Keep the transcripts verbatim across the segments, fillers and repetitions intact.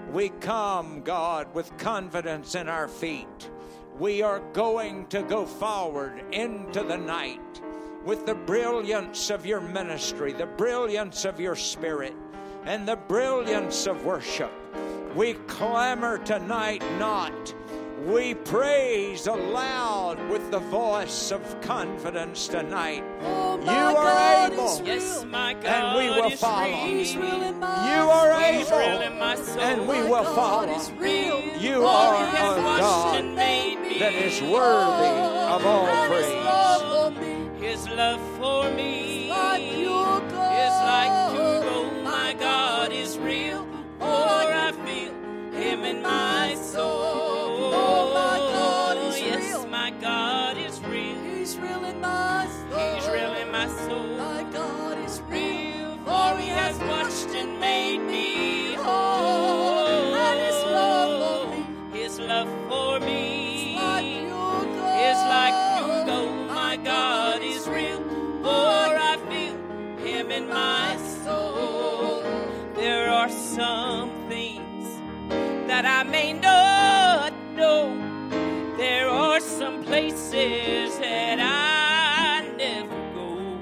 We come, God, with confidence in our feet. We are going to go forward into the night with the brilliance of your ministry, the brilliance of your spirit, and the brilliance of worship. We clamor tonight not. We praise aloud with the voice of confidence tonight. Oh, you are God able, yes, my God and we will is follow. Real. He's real in my You are He's able, real in my soul. and we My will God follow. is real. You Oh, are He has a washed God and made me that is worthy of all and His praise. love for me, His love for me like pure gold. is like pure gold. My God is real, for I feel Him in my soul. Oh, my God is yes, real. my God is real. He's real in my soul. He's real in my soul. My God is real, for He has washed and made me whole. Oh, and His love for me, His love for me like pure gold. is like pure gold. My God is real, for I feel Him in my soul. There are some things that I may not know. There are some places that I never go,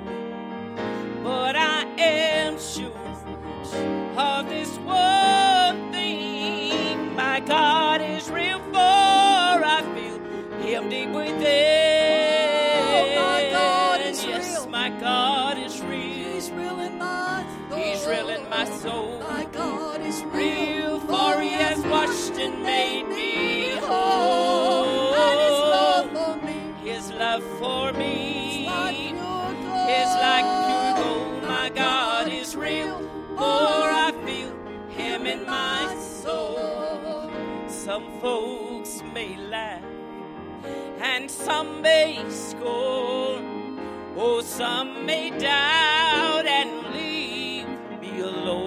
but I am sure of this one thing: my God is real, for I feel Him deep within. Oh, my God is yes, real. my God is real. He's real in my soul. He's real in my soul. My God is real. Real, for He has washed and made me whole. And His love for me His love for me is like pure gold. is like pure gold. My God is real, for I feel Him in my soul. Some folks may laugh and some may scorn. Oh, some may doubt and leave me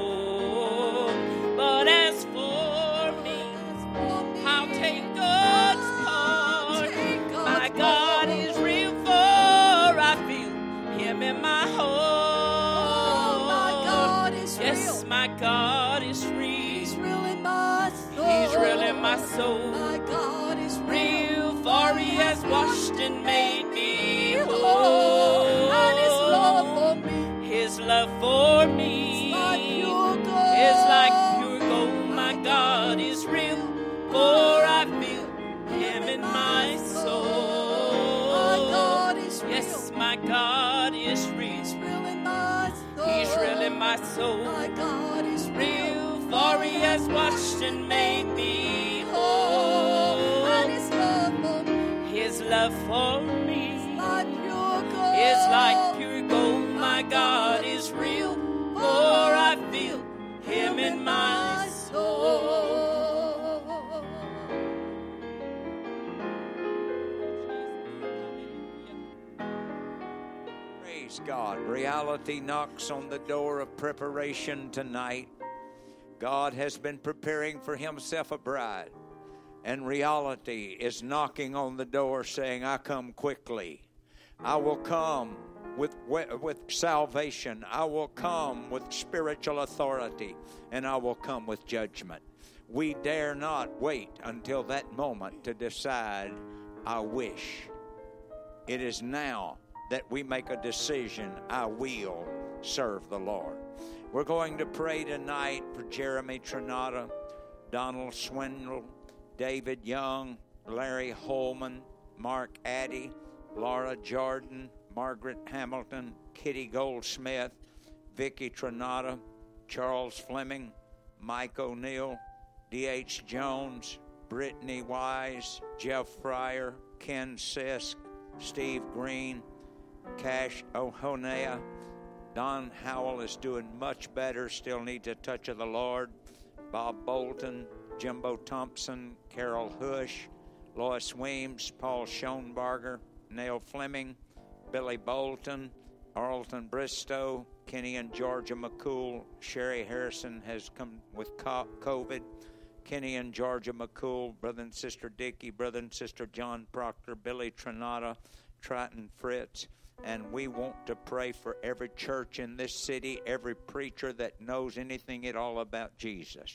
alone. But as for me, I'll take God's part. My God is real, for I feel Him in my heart. Oh, my God is real. Yes, my God is real. He's real in my soul. He's real in my soul. My God is real. Real, for He has washed and made me whole. Oh, and His love for me His love for me is like pure gold. is like pure gold. My God is real, for I feel Him in my soul. My God is real. Yes, my God is real. He's real in my soul. He's real in my soul. My God is real. Real, for He has washed and made me whole. And His love for me His love for me is like pure gold. is like pure gold. My God is real, for I feel Him in my soul. Praise God. Reality knocks on the door of preparation tonight. God has been preparing for Himself a bride. And reality is knocking on the door saying, I come quickly. I will come with, with salvation. I will come with spiritual authority. And I will come with judgment. We dare not wait until that moment to decide, I wish. It is now that we make a decision, I will serve the Lord. We're going to pray tonight for Jeremy Trinata, Donald Swindle, David Young, Larry Holman, Mark Addy, Laura Jordan, Margaret Hamilton, Kitty Goldsmith, Vicky Trinata, Charles Fleming, Mike O'Neill, D H Jones, Brittany Wise, Jeff Fryer, Ken Sisk, Steve Green, Cash O'Honea. Don Howell is doing much better, still needs a touch of the Lord. Bob Bolton, Jimbo Thompson, Carol Hush, Lois Weems, Paul Schoenbarger, Neil Fleming, Billy Bolton, Arlton Bristow, Kenny and Georgia McCool. Sherry Harrison has come with COVID. Kenny and Georgia McCool, Brother and Sister Dickey, Brother and Sister John Proctor, Billy Trinata, Triton Fritz. And we want to pray for every church in this city, every preacher that knows anything at all about Jesus.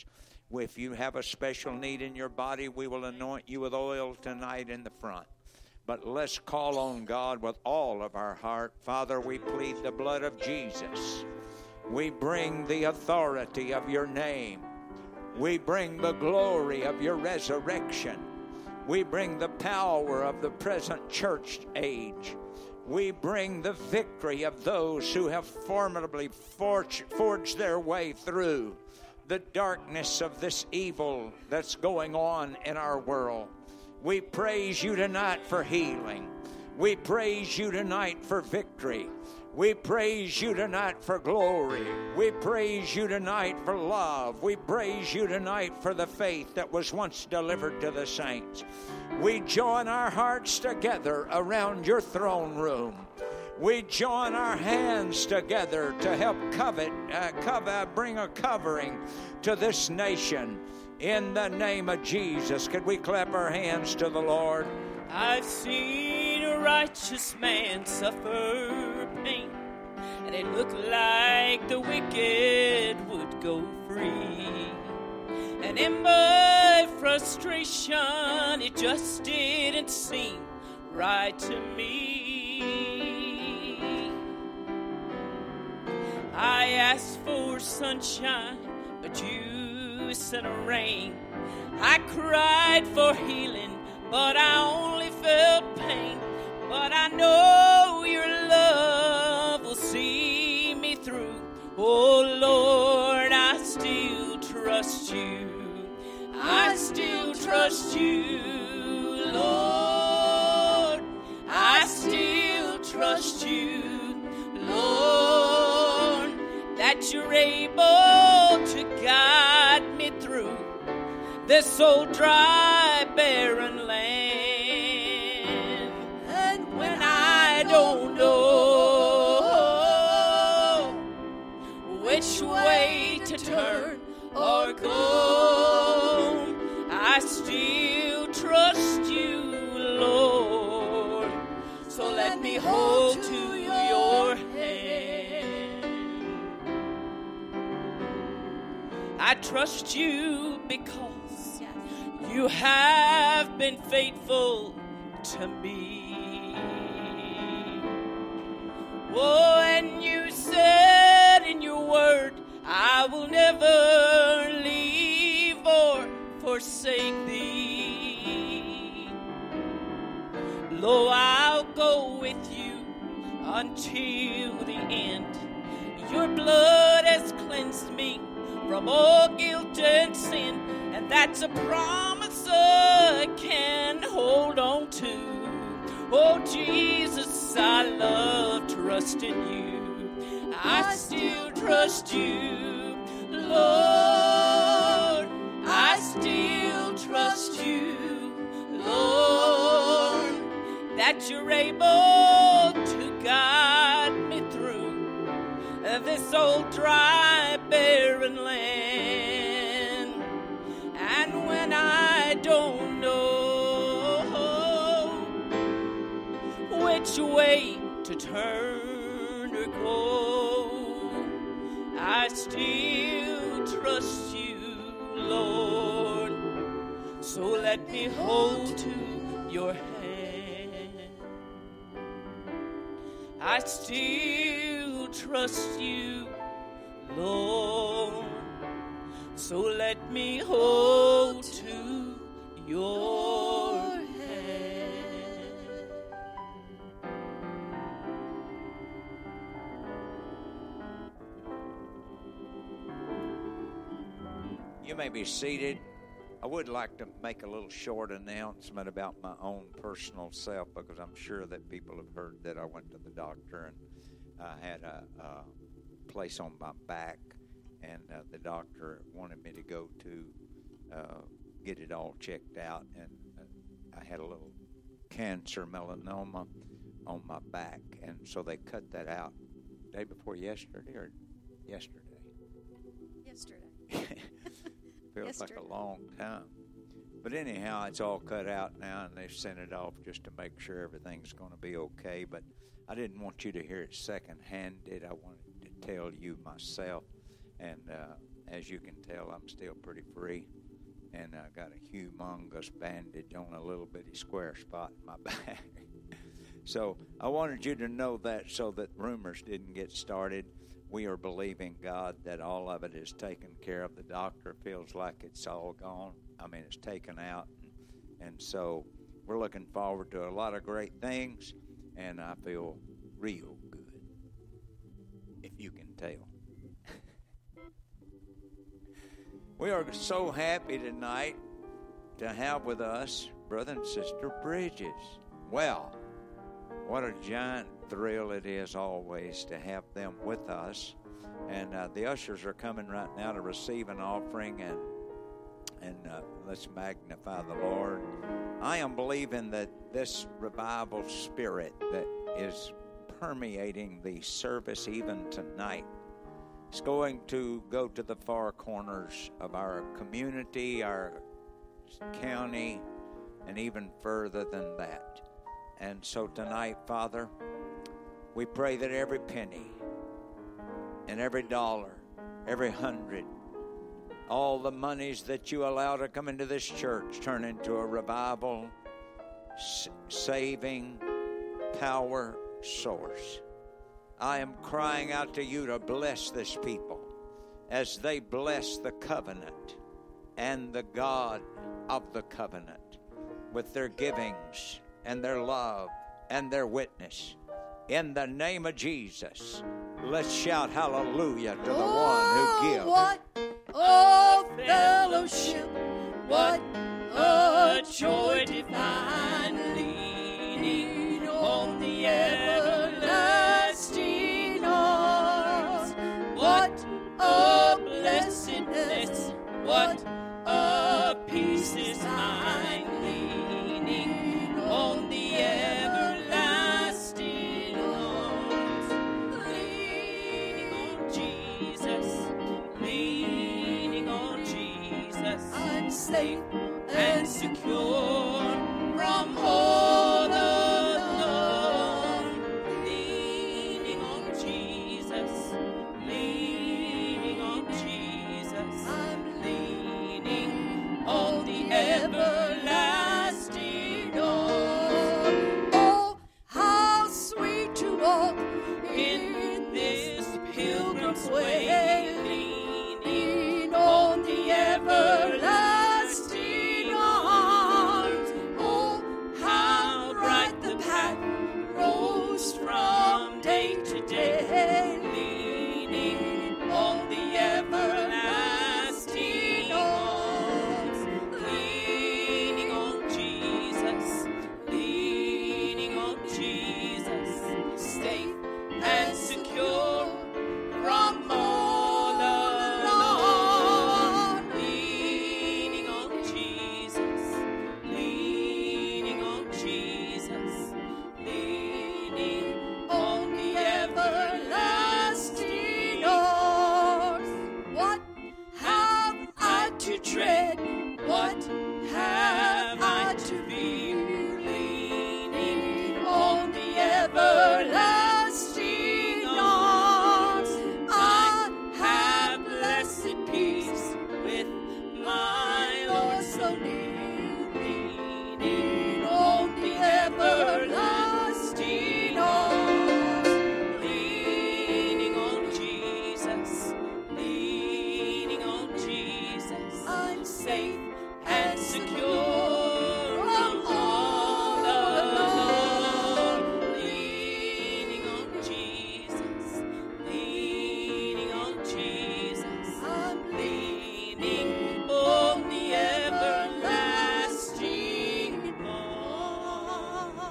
If you have a special need in your body, we will anoint you with oil tonight in the front. But let's call on God with all of our heart. Father, we plead the blood of Jesus. We bring the authority of your name. We bring the glory of your resurrection. We bring the power of the present church age. We bring the victory of those who have formidably forged, forged their way through the darkness of this evil that's going on in our world. We praise you tonight for healing. We praise you tonight for victory. We praise you tonight for glory. We praise you tonight for love. We praise you tonight for the faith that was once delivered to the saints. We join our hearts together around your throne room. We join our hands together to help covet, uh, cover, bring a covering to this nation. In the name of Jesus, could we clap our hands to the Lord? I've seen a righteous man suffer pain, and it looked like the wicked would go free. And in my frustration, it just didn't seem right to me. I asked for sunshine, but you sent a rain. I cried for healing, but I only felt pain. But I know your love will see me through. Oh Lord, I still trust you. I still trust you, Lord. I still trust you, Lord, that you're able to guide me through this old dry, barren land. And when I don't know which way to turn or go, I still trust you, Lord. So let me hold to your hand. I trust you because you have been faithful to me. Oh, and you said in your word, I will never leave or forsake thee. Lo, I'll go with you until the end. Your blood has cleansed me from all guilt and sin, and that's a promise I can hold on to. Oh, Jesus, I love trusting you. I still trust you, Lord. I still trust you, Lord, that you're able to guide me through this old dry, barren land. And when I don't know which way to turn or go, I still trust you, Lord. So let me hold to your hand. I still trust you, Lord. So let me hold to your hand. You may be seated. I would like to make a little short announcement about my own personal self, because I'm sure that people have heard that I went to the doctor and I had a, a place on my back, and uh, the doctor wanted me to go to uh, get it all checked out, and uh, I had a little cancer melanoma on my back, and so they cut that out day before yesterday or yesterday. Yesterday. Feels Yesterday. like a long time. But anyhow, it's all cut out now, and they've sent it off just to make sure everything's going to be okay. But I didn't want you to hear it second-handed. I wanted to tell you myself. And uh, as you can tell, I'm still pretty free. And I got a humongous bandage on a little bitty square spot in my back. So I wanted you to know that so that rumors didn't get started. We are believing God that all of it is taken care of. The doctor feels like it's all gone. I mean, it's taken out. And, and so we're looking forward to a lot of great things. And I feel real good, if you can tell. We are so happy tonight to have with us Brother and Sister Bridges. Well, what a giant thrill it is always to have them with us. And uh, the ushers are coming right now to receive an offering, and and uh, let's magnify the Lord. I am believing that this revival spirit that is permeating the service even tonight, it's going to go to the far corners of our community, our county, and even further than that. And so tonight, Father, we pray that every penny and every dollar, every hundred, all the monies that you allow to come into this church turn into a revival, saving, power source. I am crying out to you to bless this people as they bless the covenant and the God of the covenant with their givings and their love and their witness. In the name of Jesus, let's shout hallelujah to the Oh, one who gives. what oh fellowship, what a joy divine, leaning on the everlasting arms. What a blessedness, what a peace is mine, leaning on the everlasting arms. Leaning on Jesus, leaning on Jesus, I'm safe and secure from all alone. Leaning on Jesus, leaning on Jesus, I'm leaning on the everlasting arms. Oh, how sweet to walk in this pilgrim's way, leaning on the everlasting arms. Oh, how bright the path rose from day to day, leaning on the everlasting arms. Leaning on Jesus, leaning on Jesus, safe and secure from all alone. Leaning on Jesus, leaning on Jesus, leaning on the everlasting arms. What have I to dread? What have I to fear? Leaning on the everlasting arms. I have blessed peace with my Lord so near, leaning on the everlasting arms. Leaning on Jesus, leaning on Jesus, I'm safe and secure from all alone. Leaning on Jesus, leaning on Jesus, I'm leaning on the everlasting arms.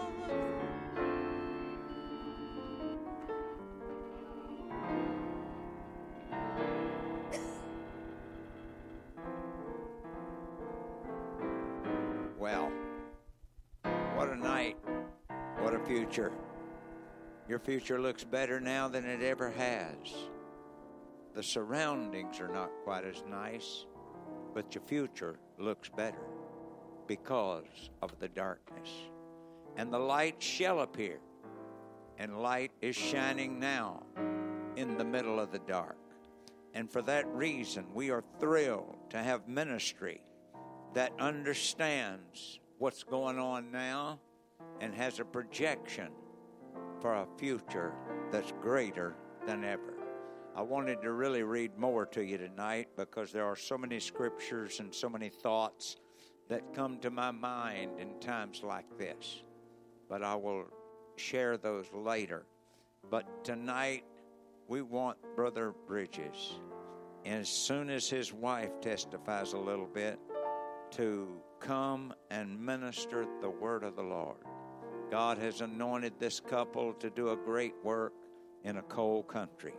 Well, what a night. What a future. Your future looks better now than it ever has. The surroundings are not quite as nice, but your future looks better because of the darkness. And the light shall appear, and light is shining now in the middle of the dark. And for that reason, we are thrilled to have ministry that understands what's going on now and has a projection for a future that's greater than ever. I wanted to really read more to you tonight because there are so many scriptures and so many thoughts that come to my mind in times like this. But I will share those later. But tonight, we want Brother Bridges, as soon as his wife testifies a little bit, to come and minister the word of the Lord. God has anointed this couple to do a great work in a cold country.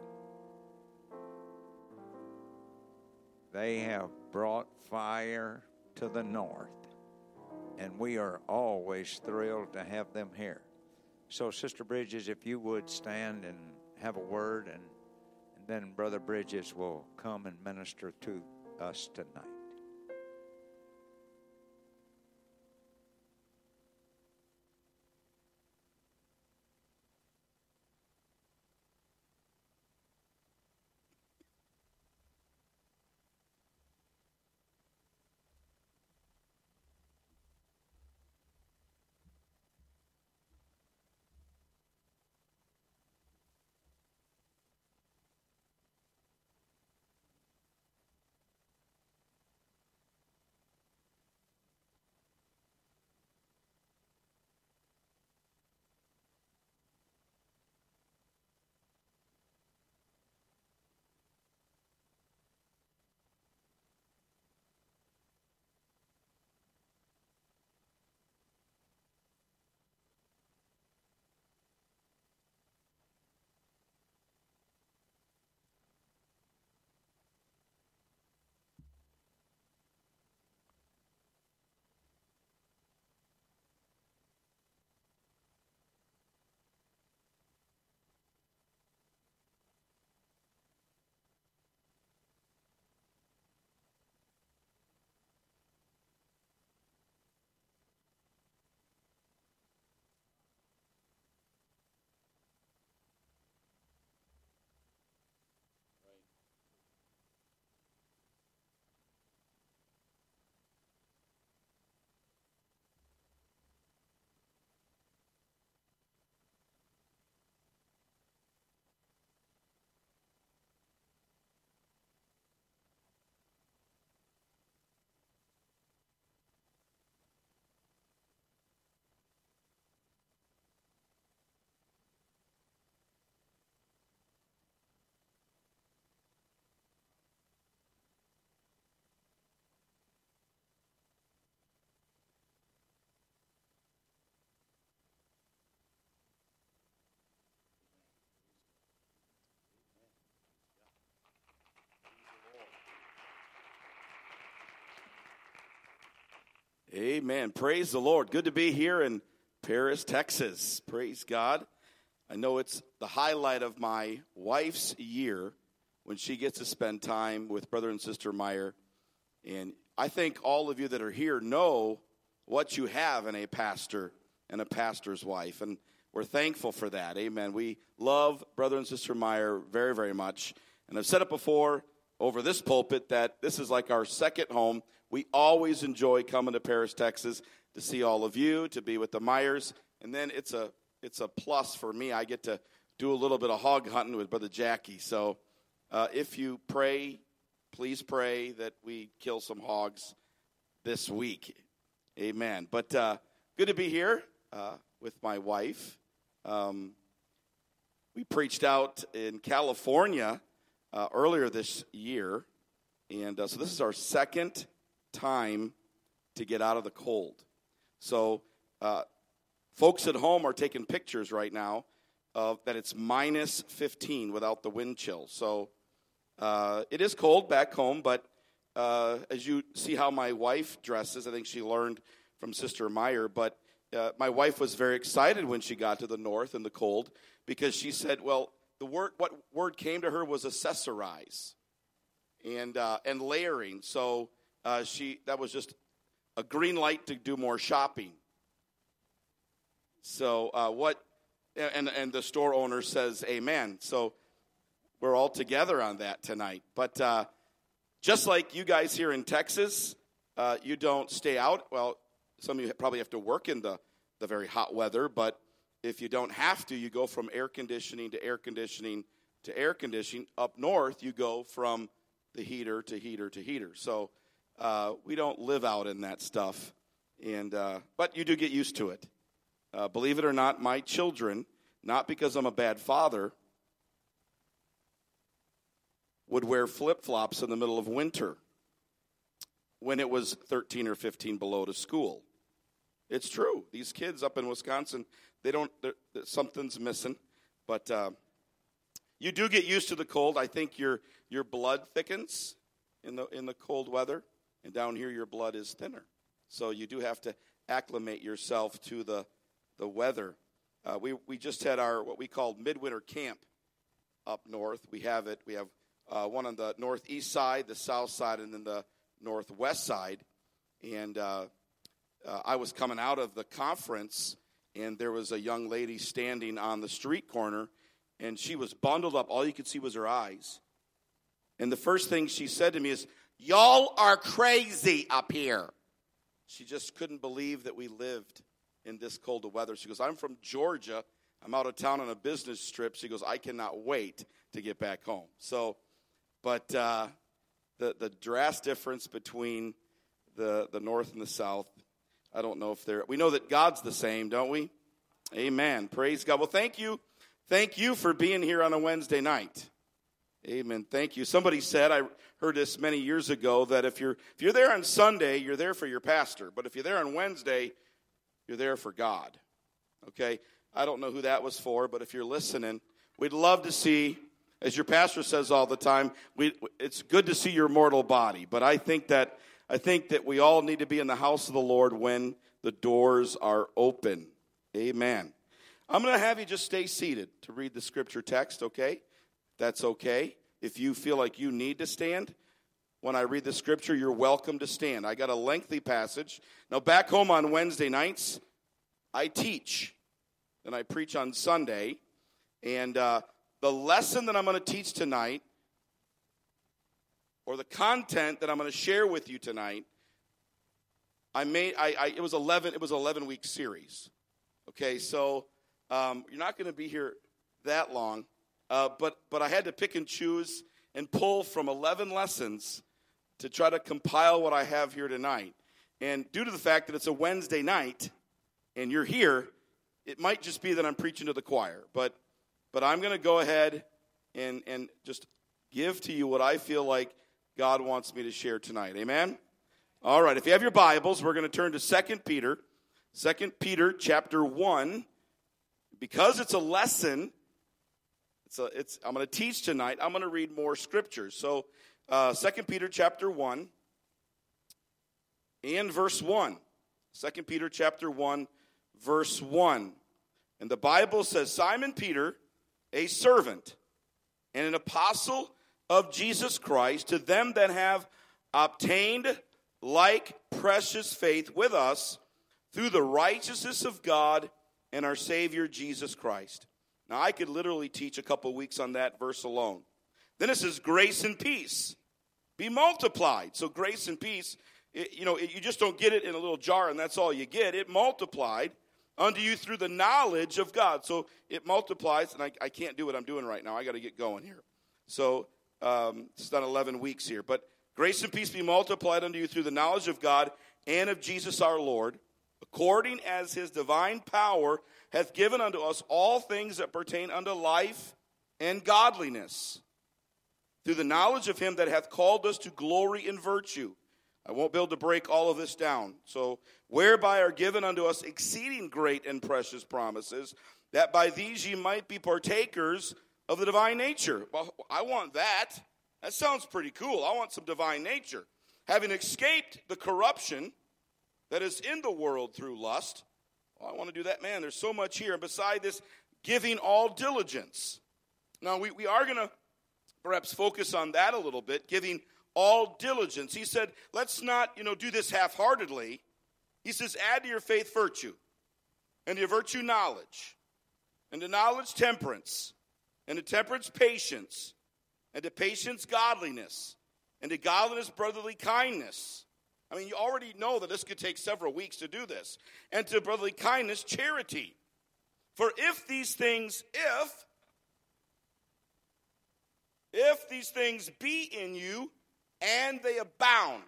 They have brought fire to the north, and we are always thrilled to have them here. So, Sister Bridges, if you would stand and have a word, and, and then Brother Bridges will come and minister to us tonight. Amen. Praise the Lord. Good to be here in Paris, Texas. Praise God. I know it's the highlight of my wife's year when she gets to spend time with Brother and Sister Meyer. And I think all of you that are here know what you have in a pastor and a pastor's wife. And we're thankful for that. Amen. We love Brother and Sister Meyer very, very much. And I've said it before over this pulpit that this is like our second home. We always enjoy coming to Paris, Texas, to see all of you, to be with the Myers. And then it's a it's a plus for me. I get to do a little bit of hog hunting with Brother Jackie. So uh, if you pray, please pray that we kill some hogs this week. Amen. But uh, good to be here uh, with my wife. Um, we preached out in California uh, earlier this year. And uh, so this is our second time to get out of the cold. So uh, folks at home are taking pictures right now of that it's minus fifteen without the wind chill. So uh, it is cold back home, but uh, as you see how my wife dresses, I think she learned from Sister Meyer, but uh, my wife was very excited when she got to the north in the cold because she said, well, the word what word came to her was accessorize and uh, and layering. So Uh, she that was just a green light to do more shopping. So uh, what, and and the store owner says, "Amen." So we're all together on that tonight. But uh, just like you guys here in Texas, uh, you don't stay out. Well, some of you probably have to work in the, the very hot weather, but if you don't have to, you go from air conditioning to air conditioning to air conditioning. Up north, you go from the heater to heater to heater. So uh, we don't live out in that stuff, and uh, but you do get used to it. Uh, believe it or not, my children, not because I'm a bad father, would wear flip-flops in the middle of winter when it was thirteen or fifteen below to school. It's true. These kids up in Wisconsin, they don't, something's missing. But uh, you do get used to the cold. I think your your blood thickens in the in the cold weather, and down here your blood is thinner. So you do have to acclimate yourself to the the weather. Uh, we we just had our what we call midwinter camp up north. We have it. We have uh, one on the northeast side, the south side, and then the northwest side. And uh, uh, I was coming out of the conference, and there was a young lady standing on the street corner, and she was bundled up. All you could see was her eyes. And the first thing she said to me is, "Y'all are crazy up here." She just couldn't believe that we lived in this cold of weather. She goes, "I'm from Georgia. I'm out of town on a business trip." She goes, "I cannot wait to get back home." So, but uh, the the drastic difference between the the north and the south, I don't know if they're. We know that God's the same, don't we? Amen. Praise God. Well, thank you, thank you for being here on a Wednesday night. Amen. Thank you. Somebody said, I heard this many years ago, that if you're if you're there on Sunday, you're there for your pastor, but if you're there on Wednesday, you're there for God. Okay? I don't know who that was for, but if you're listening, we'd love to see, as your pastor says all the time, we, it's good to see your mortal body. But I think that I think that we all need to be in the house of the Lord when the doors are open. Amen. I'm going to have you just stay seated to read the scripture text, okay? That's okay. If you feel like you need to stand, when I read the scripture, you're welcome to stand. I got a lengthy passage. Now, back home on Wednesday nights, I teach, and I preach on Sunday. And uh, the lesson that I'm going to teach tonight, or the content that I'm going to share with you tonight, I made. I, I it was eleven. It was an eleven week series. Okay, so um, you're not going to be here that long, uh, but but I had to pick and choose and pull from eleven lessons to try to compile what I have here tonight. And due to the fact that it's a Wednesday night and you're here, it might just be that I'm preaching to the choir. But but I'm going to go ahead and, and just give to you what I feel like God wants me to share tonight. Amen? All right, if you have your Bibles, we're going to turn to Second Peter. Second Peter chapter one. Because it's a lesson, it's a, it's, I'm going to teach tonight, I'm going to read more scriptures. So Uh, Second Peter chapter one and verse one. Second Peter chapter one, verse one. And the Bible says, Simon Peter, a servant and an apostle of Jesus Christ, to them that have obtained like precious faith with us through the righteousness of God and our Savior Jesus Christ. Now, I could literally teach a couple weeks on that verse alone. Then it says, grace and peace be multiplied. So grace and peace, it, you know, it, you just don't get it in a little jar and that's all you get. It multiplied unto you through the knowledge of God. So it multiplies, and I, I can't do what I'm doing right now. I got to get going here. So um, it's done eleven weeks here. But grace and peace be multiplied unto you through the knowledge of God and of Jesus our Lord, according as his divine power hath given unto us all things that pertain unto life and godliness, through the knowledge of him that hath called us to glory and virtue. I won't be able to break all of this down. So, whereby are given unto us exceeding great and precious promises, that by these ye might be partakers of the divine nature. Well, I want that. That sounds pretty cool. I want some divine nature. Having escaped the corruption that is in the world through lust. Well, I want to do that. Man, there's so much here. And beside this, giving all diligence. Now, we, we are going to perhaps focus on that a little bit, giving all diligence. He said, let's not, you know, do this half-heartedly. He says, add to your faith virtue, and to your virtue knowledge, and to knowledge temperance, and to temperance patience, and to patience, godliness, and to godliness, brotherly kindness. I mean, you already know that this could take several weeks to do this. And to brotherly kindness, charity. For if these things, if, if these things be in you, and they abound,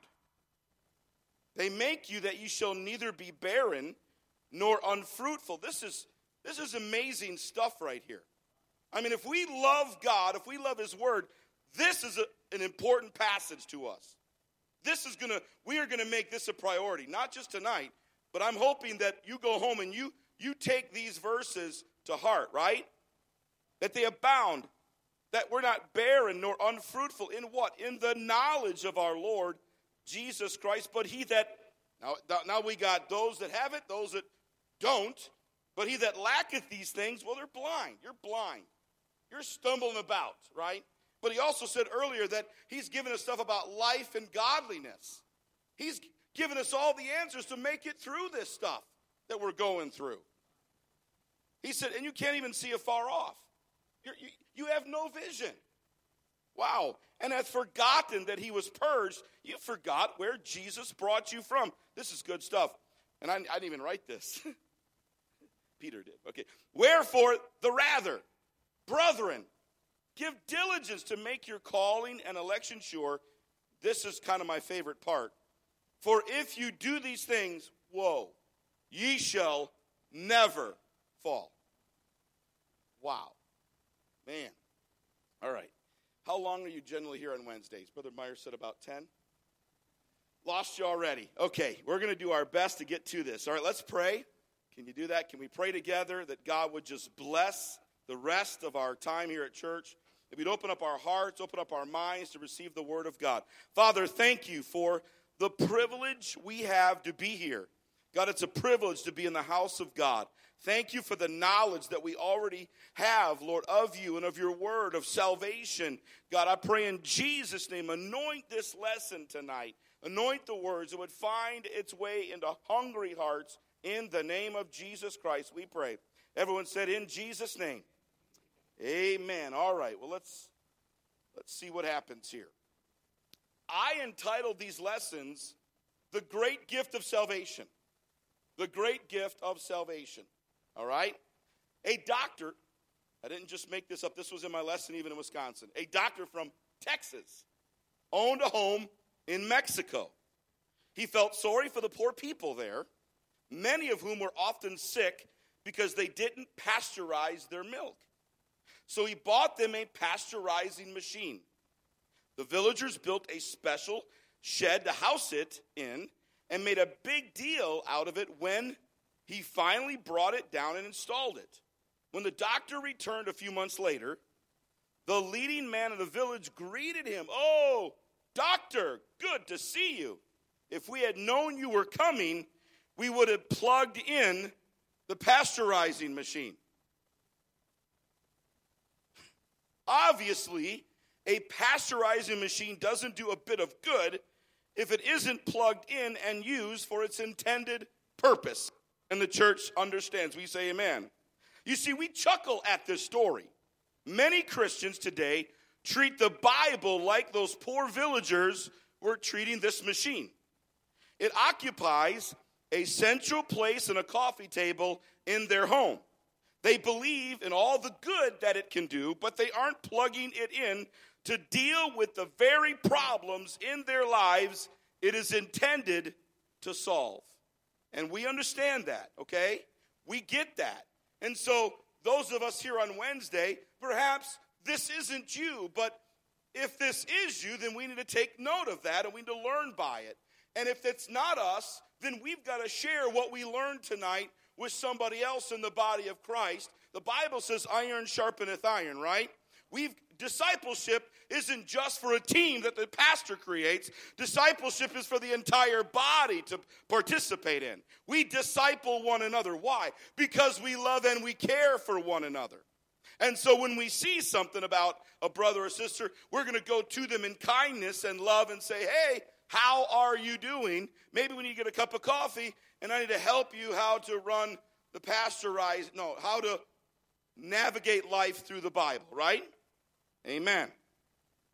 they make you that you shall neither be barren nor unfruitful. This is, this is amazing stuff right here. I mean, if we love God, if we love his word, this is a, an important passage to us. This is going to, we are going to make this a priority, not just tonight, but I'm hoping that you go home and you, you take these verses to heart, right? That they abound, that we're not barren nor unfruitful in what? In the knowledge of our Lord Jesus Christ. But he that, now, now we got those that have it, those that don't, but he that lacketh these things, well, they're blind. You're blind. You're stumbling about, right? But he also said earlier that he's given us stuff about life and godliness. He's given us all the answers to make it through this stuff that we're going through. He said, and you can't even see afar off. You're, you, you have no vision. Wow. And hath forgotten that he was purged. You forgot where Jesus brought you from. This is good stuff. And I, I didn't even write this. Peter did. Okay. Wherefore, the rather, brethren, give diligence to make your calling and election sure. This is kind of my favorite part. For if you do these things, whoa, ye shall never fall. Wow. Man. All right. How long are you generally here on Wednesdays? Brother Meyer said about ten. Lost you already. Okay, we're going to do our best to get to this. All right, let's pray. Can you do that? Can we pray together that God would just bless the rest of our time here at church? If we'd open up our hearts, open up our minds to receive the word of God. Father, thank you for the privilege we have to be here. God, it's a privilege to be in the house of God. Thank you for the knowledge that we already have, Lord, of you and of your word, of salvation. God, I pray in Jesus' name, anoint this lesson tonight. Anoint the words. It would find its way into hungry hearts. In the name of Jesus Christ, we pray. Everyone said, in Jesus' name. Amen. All right, well, let's, let's see what happens here. I entitled these lessons, The Great Gift of Salvation. The Great Gift of Salvation. All right? A doctor, I didn't just make this up, this was in my lesson even in Wisconsin. A doctor from Texas owned a home in Mexico. He felt sorry for the poor people there, many of whom were often sick because they didn't pasteurize their milk. So he bought them a pasteurizing machine. The villagers built a special shed to house it in and made a big deal out of it when he finally brought it down and installed it. When the doctor returned a few months later, the leading man of the village greeted him. Oh, doctor, good to see you. If we had known you were coming, we would have plugged in the pasteurizing machine. Obviously, a pasteurizing machine doesn't do a bit of good if it isn't plugged in and used for its intended purpose. And the church understands. We say amen. You see, we chuckle at this story. Many Christians today treat the Bible like those poor villagers were treating this machine. It occupies a central place and a coffee table in their home. They believe in all the good that it can do, but they aren't plugging it in to deal with the very problems in their lives it is intended to solve. And we understand that, okay? We get that. And so those of us here on Wednesday, perhaps this isn't you, but if this is you, then we need to take note of that and we need to learn by it. And if it's not us, then we've got to share what we learned tonight with somebody else in the body of Christ. The Bible says iron sharpeneth iron, right? We've discipleship isn't just for a team that the pastor creates. Discipleship is for the entire body to participate in. We disciple one another. Why? Because we love and we care for one another. And so when we see something about a brother or sister, we're going to go to them in kindness and love and say, hey, how are you doing? Maybe we need to get a cup of coffee, and I need to help you how to run the pasteurized, no, how to navigate life through the Bible, right? Amen.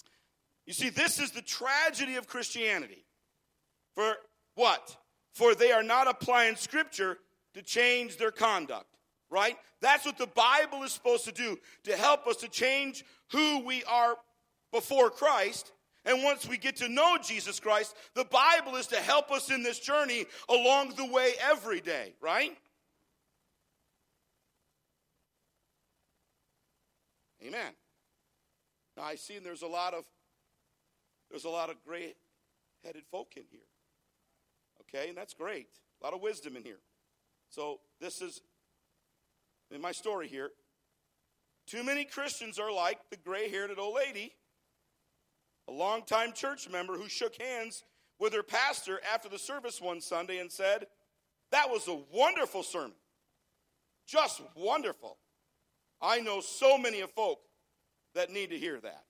You see, this is the tragedy of Christianity. For what? For they are not applying Scripture to change their conduct, right? That's what the Bible is supposed to do, to help us to change who we are before Christ. And once we get to know Jesus Christ, the Bible is to help us in this journey along the way every day, right? Amen. Now I see there's a lot of there's a lot of gray-headed folk in here. Okay, and that's great. A lot of wisdom in here. So this is in my story here. Too many Christians are like the gray-haired old lady, a longtime church member who shook hands with her pastor after the service one Sunday and said, "That was a wonderful sermon. Just wonderful. I know so many of folk that need to hear that."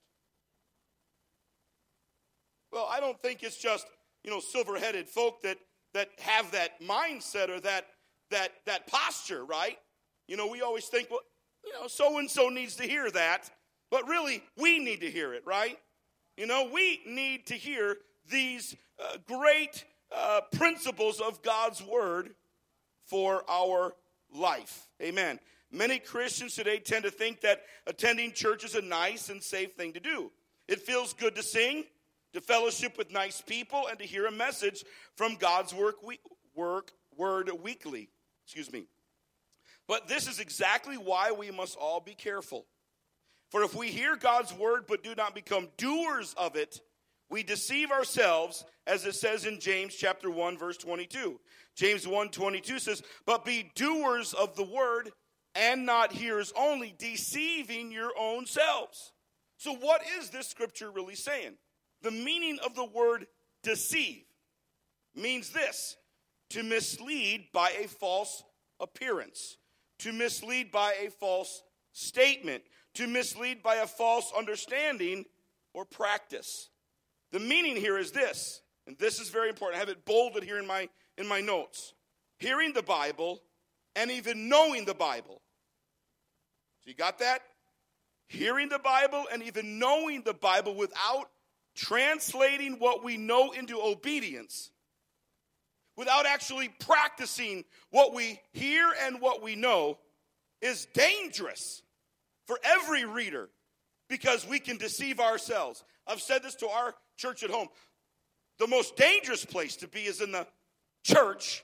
Well, I don't think it's just, you know, silver-headed folk that, that have that mindset or that, that, that posture, right? You know, we always think, well, you know, so-and-so needs to hear that. But really, we need to hear it, right? You know, we need to hear these uh, great uh, principles of God's word for our life. Amen. Many Christians today tend to think that attending church is a nice and safe thing to do. It feels good to sing, to fellowship with nice people, and to hear a message from God's work, work word weekly. Excuse me. But this is exactly why we must all be careful. For if we hear God's word but do not become doers of it, we deceive ourselves, as it says in James chapter one, verse twenty-two. James one twenty-two says, "But be doers of the word and not hearers only, deceiving your own selves." So what is this scripture really saying? The meaning of the word deceive means this: to mislead by a false appearance, to mislead by a false statement, to mislead by a false understanding or practice. The meaning here is this, and this is very important. I have it bolded here in my, in my notes. Hearing the Bible and even knowing the Bible. So you got that? Hearing the Bible and even knowing the Bible without translating what we know into obedience, without actually practicing what we hear and what we know, is dangerous for every reader, because we can deceive ourselves. I've said this to our church at home. The most dangerous place to be is in the church.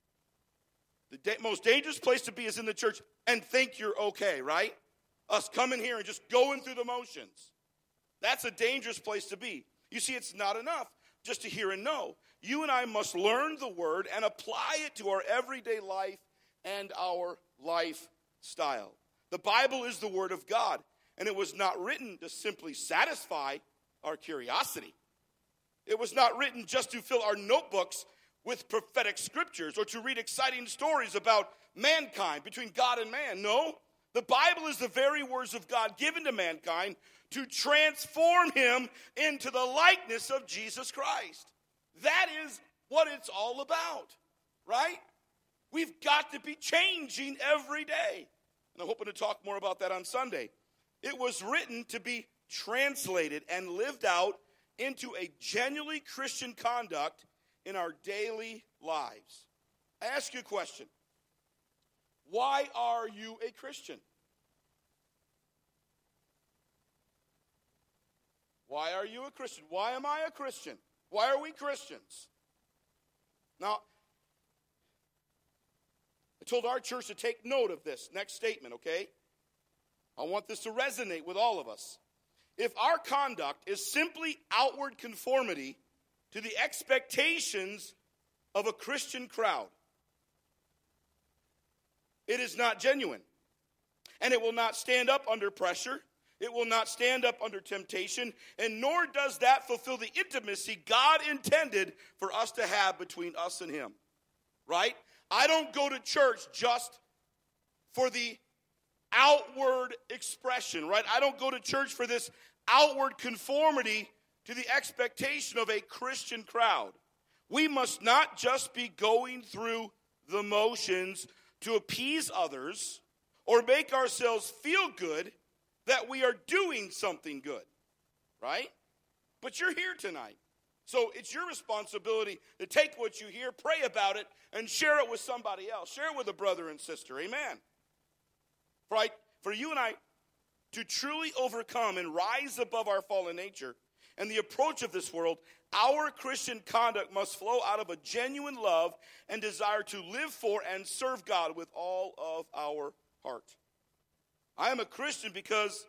The da- most dangerous place to be is in the church and think you're okay, right? Us coming here and just going through the motions. That's a dangerous place to be. You see, it's not enough just to hear and know. You and I must learn the word and apply it to our everyday life and our lifestyle. The Bible is the word of God, and it was not written to simply satisfy our curiosity. It was not written just to fill our notebooks with prophetic scriptures or to read exciting stories about mankind, between God and man. No, the Bible is the very words of God given to mankind to transform him into the likeness of Jesus Christ. That is what it's all about, right? We've got to be changing every day. And I'm hoping to talk more about that on Sunday. It was written to be translated and lived out into a genuinely Christian conduct in our daily lives. I ask you a question. Why are you a Christian? Why are you a Christian? Why am I a Christian? Why are we Christians? Now, I told our church to take note of this next statement, okay? I want this to resonate with all of us. If our conduct is simply outward conformity to the expectations of a Christian crowd, it is not genuine. And it will not stand up under pressure. It will not stand up under temptation. And nor does that fulfill the intimacy God intended for us to have between us and him. Right? I don't go to church just for the outward expression, right? I don't go to church for this outward conformity to the expectation of a Christian crowd. We must not just be going through the motions to appease others or make ourselves feel good that we are doing something good, right? But you're here tonight. So it's your responsibility to take what you hear, pray about it, and share it with somebody else. Share it with a brother and sister. Amen. Right? For you and I to truly overcome and rise above our fallen nature and the approach of this world, our Christian conduct must flow out of a genuine love and desire to live for and serve God with all of our heart. I am a Christian because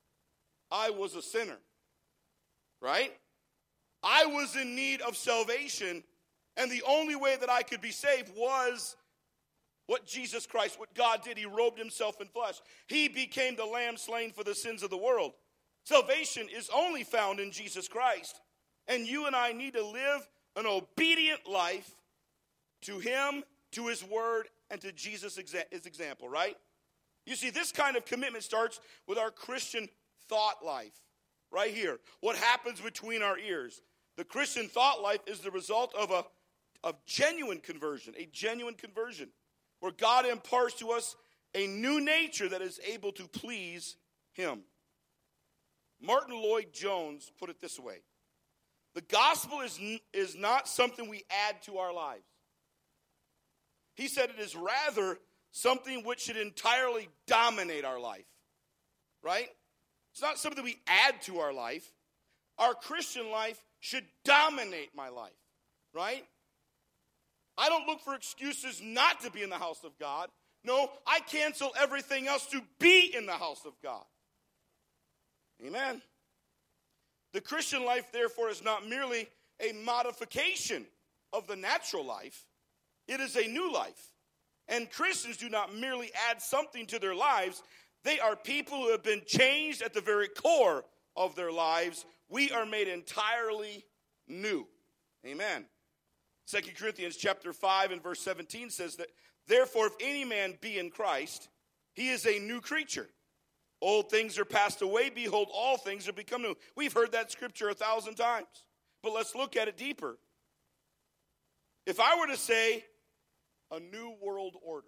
I was a sinner. Right? I was in need of salvation, and the only way that I could be saved was what Jesus Christ, what God did. He robed himself in flesh. He became the lamb slain for the sins of the world. Salvation is only found in Jesus Christ, and you and I need to live an obedient life to him, to his word, and to Jesus' exa- his example, right? You see, this kind of commitment starts with our Christian thought life. Right here. What happens between our ears? The Christian thought life is the result of a of genuine conversion, a genuine conversion, where God imparts to us a new nature that is able to please him. Martin Lloyd-Jones put it this way: the gospel is, is not something we add to our lives. He said it is rather something which should entirely dominate our life. Right? It's not something we add to our life. Our Christian life should dominate my life, right? I don't look for excuses not to be in the house of God. No, I cancel everything else to be in the house of God. Amen. The Christian life, therefore, is not merely a modification of the natural life. It is a new life. And Christians do not merely add something to their lives. They are people who have been changed at the very core of their lives. We are made entirely new. Amen. Second Corinthians chapter five and verse seventeen says that, therefore, if any man be in Christ, he is a new creature. Old things are passed away. Behold, all things are become new. We've heard that scripture a thousand times. But let's look at it deeper. If I were to say a new world order,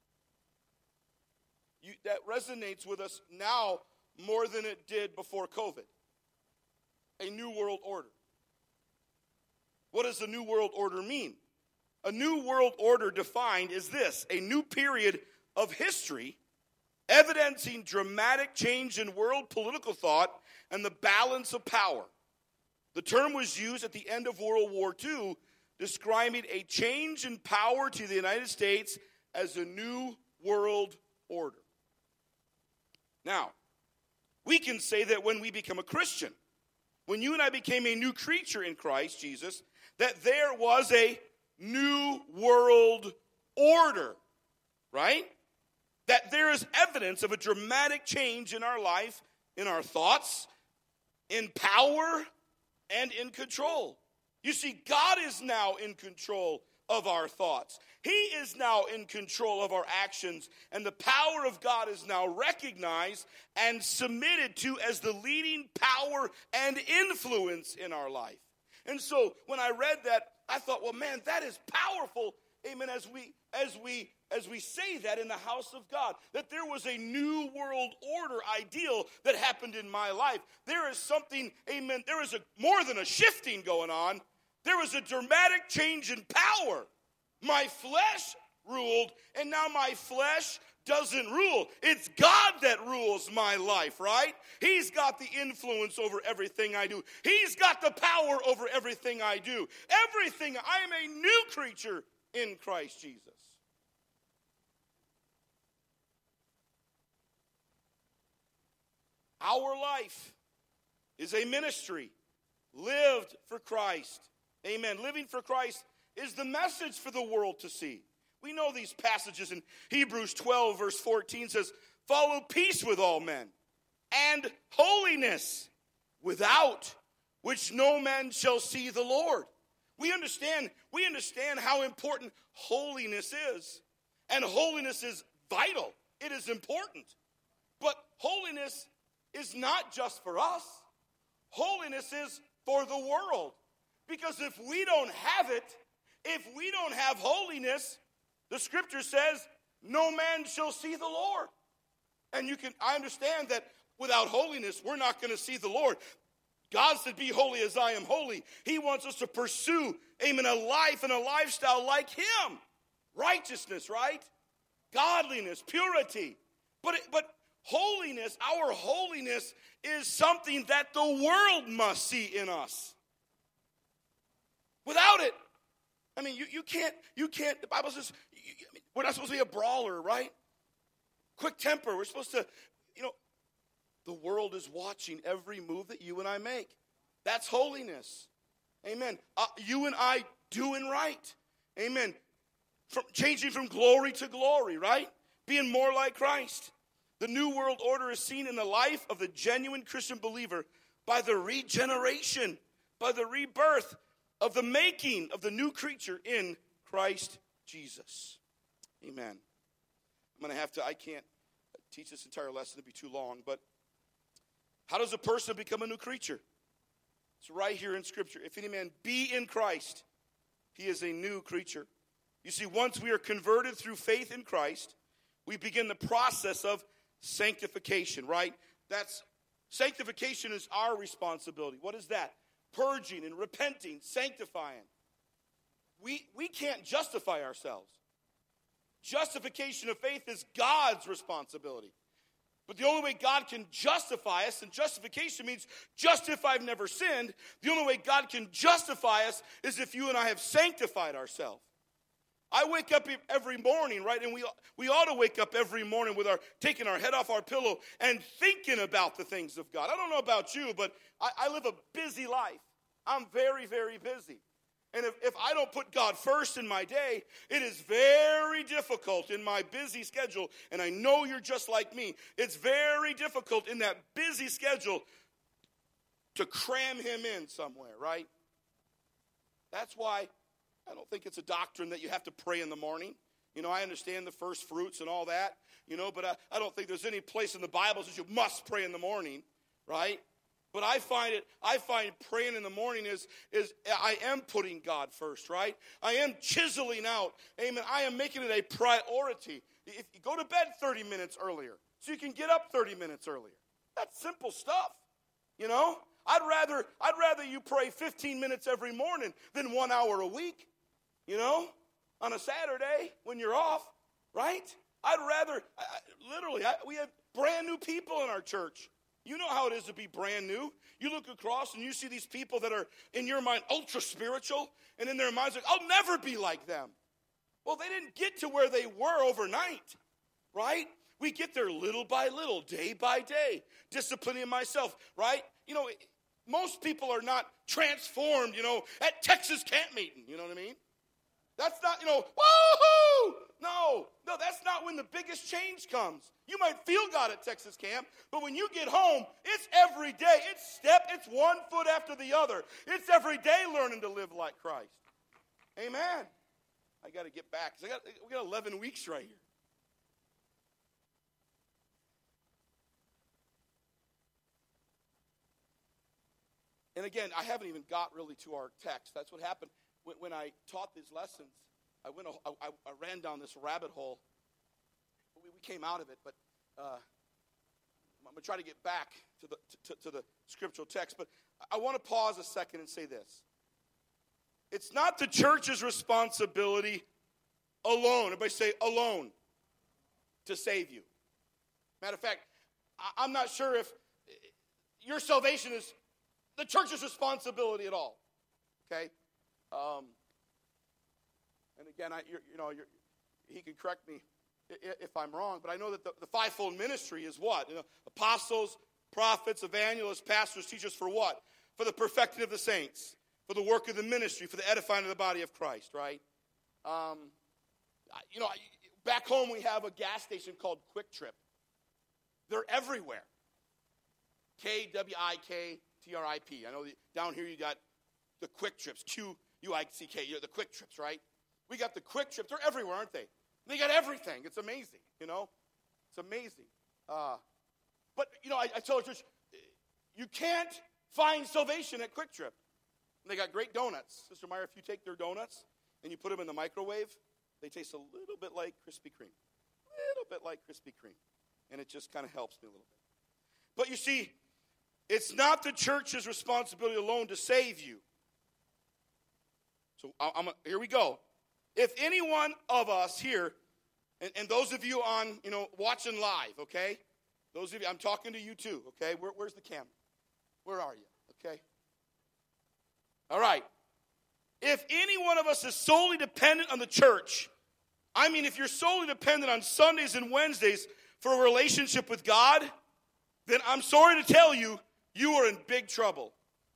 You, that resonates with us now more than it did before COVID. A new world order. What does the new world order mean? A new world order defined is this: a new period of history evidencing dramatic change in world political thought and the balance of power. The term was used at the end of World War Two, describing a change in power to the United States as a new world order. Now, we can say that when we become a Christian, when you and I became a new creature in Christ Jesus, that there was a new world order, right? That there is evidence of a dramatic change in our life, in our thoughts, in power, and in control. You see, God is now in control of our thoughts. He is now in control of our actions, and the power of God is now recognized and submitted to as the leading power and influence in our life. And so when I read that, I thought, well, man, that is powerful. Amen. As we as we as we say that in the house of God, that there was a new world order ideal that happened in my life. There is something, amen, there is a more than a shifting going on. There was a dramatic change in power. My flesh ruled, and now my flesh doesn't rule. It's God that rules my life, right? He's got the influence over everything I do. He's got the power over everything I do. Everything. I am a new creature in Christ Jesus. Our life is a ministry lived for Christ. Amen. Living for Christ is the message for the world to see. We know these passages in Hebrews twelve, verse fourteen says, follow peace with all men and holiness, without which no man shall see the Lord. We understand, we understand how important holiness is. And holiness is vital. It is important. But holiness is not just for us. Holiness is for the world. Because if we don't have it, if we don't have holiness, the scripture says, no man shall see the Lord. And you can, I understand that without holiness, we're not going to see the Lord. God said, be holy as I am holy. He wants us to pursue, amen, a life and a lifestyle like him. Righteousness, right? Godliness, purity. But, but holiness, our holiness is something that the world must see in us. Without it, I mean, you, you can't, you can't, the Bible says, you, I mean, we're not supposed to be a brawler, right? Quick temper. We're supposed to, you know, the world is watching every move that you and I make. That's holiness. Amen. Uh, you and I doing right. Amen. From changing from glory to glory, right? Being more like Christ. The new world order is seen in the life of the genuine Christian believer by the regeneration, by the rebirth of the making of the new creature in Christ Jesus. Amen. I'm going to have to, I can't teach this entire lesson, it'd be too long, but how does a person become a new creature? It's right here in Scripture. If any man be in Christ, he is a new creature. You see, once we are converted through faith in Christ, we begin the process of sanctification, right? That's sanctification is our responsibility. What is that? Purging and repenting, sanctifying. We, we can't justify ourselves. Justification of faith is God's responsibility. But the only way God can justify us, and justification means just if I've never sinned, the only way God can justify us is if you and I have sanctified ourselves. I wake up every morning, right, and we we ought to wake up every morning with our taking our head off our pillow and thinking about the things of God. I don't know about you, but I, I live a busy life. I'm very, very busy. And if, if I don't put God first in my day, it is very difficult in my busy schedule, and I know you're just like me, it's very difficult in that busy schedule to cram him in somewhere, right? That's why I don't think it's a doctrine that you have to pray in the morning. You know, I understand the first fruits and all that, you know, but I, I don't think there's any place in the Bible that says you must pray in the morning, right? But I find it, I find praying in the morning is, is I am putting God first, right? I am chiseling out, amen, I am making it a priority. If you go to bed thirty minutes earlier, so you can get up thirty minutes earlier. That's simple stuff, you know? I'd rather, I'd rather you pray fifteen minutes every morning than one hour a week, you know? On a Saturday when you're off, right? I'd rather, I, literally, I, we have brand new people in our church. You know how it is to be brand new. You look across and you see these people that are, in your mind, ultra spiritual, and in their minds, like, I'll never be like them. Well, they didn't get to where they were overnight, right? We get there little by little, day by day, disciplining myself, right? You know, most people are not transformed, you know, at Texas camp meeting, you know what I mean? That's not, you know, woohoo! No, no, that's not when the biggest change comes. You might feel God at Texas camp, but when you get home, it's every day. It's step, it's one foot after the other. It's every day learning to live like Christ. Amen. I got to get back, because I got we got eleven weeks right here. And again, I haven't even got really to our text. That's what happened. When, when I taught these lessons, I went. I, I, I ran down this rabbit hole. We, we came out of it, but uh, I'm going to try to get back to the to, to the scriptural text. But I want to pause a second and say this. It's not the church's responsibility alone. Everybody say alone to save you. Matter of fact, I, I'm not sure if your salvation is the church's responsibility at all. Okay. Um, and again, I, you're, you know, you're, he can correct me if I'm wrong, but I know that the, the fivefold ministry is what? You know, apostles, prophets, evangelists, pastors, teachers for what? For the perfecting of the saints, for the work of the ministry, for the edifying of the body of Christ, right? Um, you know, back home we have a gas station called Quick Trip. They're everywhere. K W I K T R I P. I know the, down here you got the Quick Trips, Q U I C K, the Quick Trips, right? We got the Quick Trips. They're everywhere, aren't they? They got everything. It's amazing, you know? It's amazing. Uh, but, you know, I, I tell the church, you can't find salvation at Quick Trip. And they got great donuts. Sister Meyer, if you take their donuts and you put them in the microwave, they taste a little bit like Krispy Kreme. A little bit like Krispy Kreme. And it just kind of helps me a little bit. But you see, It's not the church's responsibility alone to save you. So I, I'm a, here we go. If any one of us here, and, and those of you on, you know, watching live, okay? Those of you, I'm talking to you too, okay? Where, where's the camera? Where are you? Okay? All right. If any one of us is solely dependent on the church, I mean, if you're solely dependent on Sundays and Wednesdays for a relationship with God, then I'm sorry to tell you, you are in big trouble.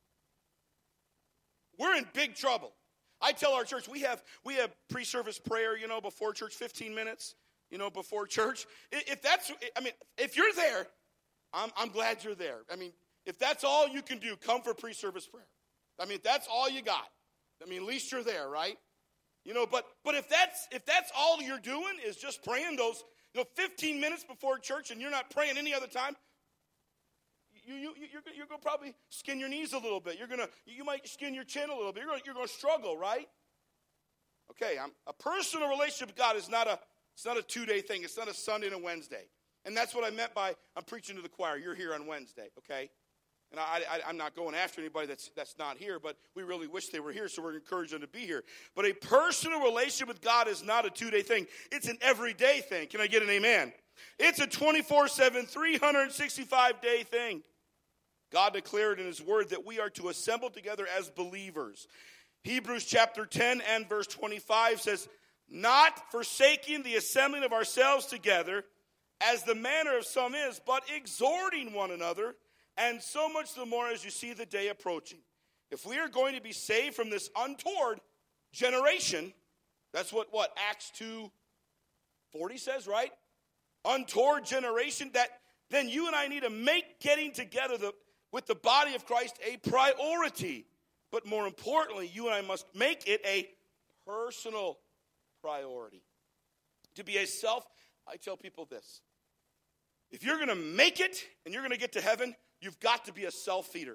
We're in big trouble. I tell our church, we have we have pre-service prayer, you know, before church, fifteen minutes, you know, before church. If that's, I mean, if you're there, I'm, I'm glad you're there. I mean, if that's all you can do, come for pre-service prayer. I mean, if that's all you got, I mean, at least you're there, right? You know, but but if that's if that's all you're doing is just praying those, you know, fifteen minutes before church and you're not praying any other time, you you you're, you're going to probably skin your knees a little bit. You're gonna you might skin your chin a little bit. You're gonna, you're going to struggle, right? Okay, I'm, a personal relationship with God is not a it's not a two-day thing. It's not a Sunday and a Wednesday, and that's what I meant by I'm preaching to the choir. You're here on Wednesday, okay? And I, I, I'm not going after anybody that's that's not here, but we really wish they were here, so we're encouraging them to be here. But a personal relationship with God is not a two-day thing. It's an everyday thing. Can I get an amen? It's a twenty-four seven, three hundred sixty-five day thing. God declared in his word that we are to assemble together as believers. Hebrews chapter ten and verse twenty-five says, not forsaking the assembling of ourselves together, as the manner of some is, but exhorting one another, and so much the more as you see the day approaching. If we are going to be saved from this untoward generation, that's what, what Acts two forty says, right? Untoward generation, that then you and I need to make getting together the, with the body of Christ a priority. But more importantly, you and I must make it a personal priority. To be a self, I tell people this. If you're going to make it and you're going to get to heaven, you've got to be a self-feeder.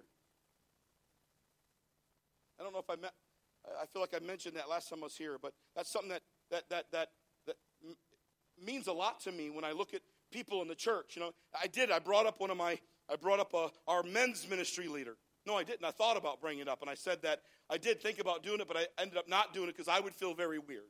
I don't know if I met, I feel like I mentioned that last time I was here, but that's something that that that that that means a lot to me when I look at people in the church. You know, I did. I brought up one of my. I brought up a, our men's ministry leader. No, I didn't. I thought about bringing it up, and I said that I did think about doing it, but I ended up not doing it because I would feel very weird.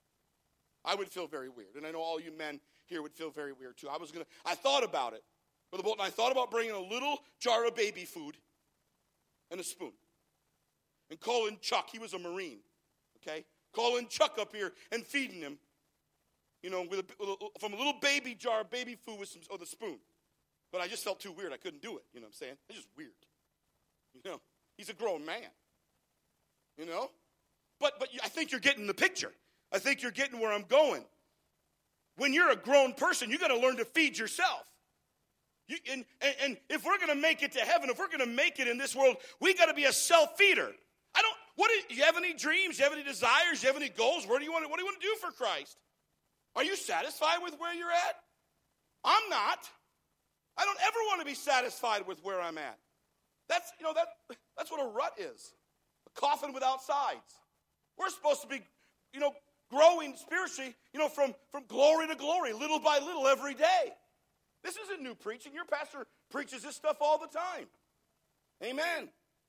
I would feel very weird, and I know all you men here would feel very weird too. I was gonna. I thought about it, Brother Bolton. I thought about bringing a little jar of baby food and a spoon, and calling Chuck. He was a Marine, okay? Calling Chuck up here and feeding him, you know, with a, with a, from a little baby jar of baby food with some with a spoon. But I just felt too weird. I couldn't do it. You know what I'm saying? It's just weird. You know, he's a grown man. You know, but but I think you're getting the picture. I think you're getting where I'm going. When you're a grown person, you got to learn to feed yourself. You, and, and, and if we're going to make it to heaven, if we're going to make it in this world, we got to be a self-feeder. I don't. What do you have any dreams? Do you have any desires? Do you have any goals? Where do you want to, what do you want to do for Christ? Are you satisfied with where you're at? I'm not. I don't ever want to be satisfied with where I'm at. That's you know that that's what a rut is. A coffin without sides. We're supposed to be, you know, growing spiritually, you know, from, from glory to glory, little by little every day. This isn't new preaching. Your pastor preaches this stuff all the time. Amen.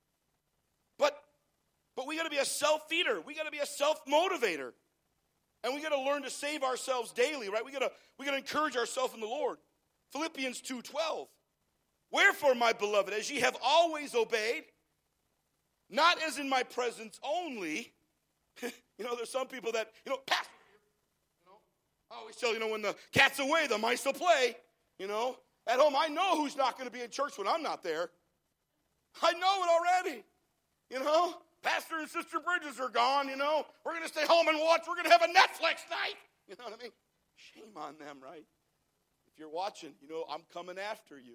But but we got to be a self-feeder. We got to be a self-motivator. And we got to learn to save ourselves daily, right? We got to we got to encourage ourselves in the Lord. Philippians two twelve. Wherefore, my beloved, as ye have always obeyed, not as in my presence only. You know, there's some people that, you know, pastor, you know, I always tell, you know, when the cat's away, the mice will play. You know, at home, I know who's not going to be in church when I'm not there. I know it already. You know, Pastor and Sister Bridges are gone, you know. We're going to stay home and watch. We're going to have a Netflix night. You know what I mean? Shame on them, right? If you're watching, you know, I'm coming after you.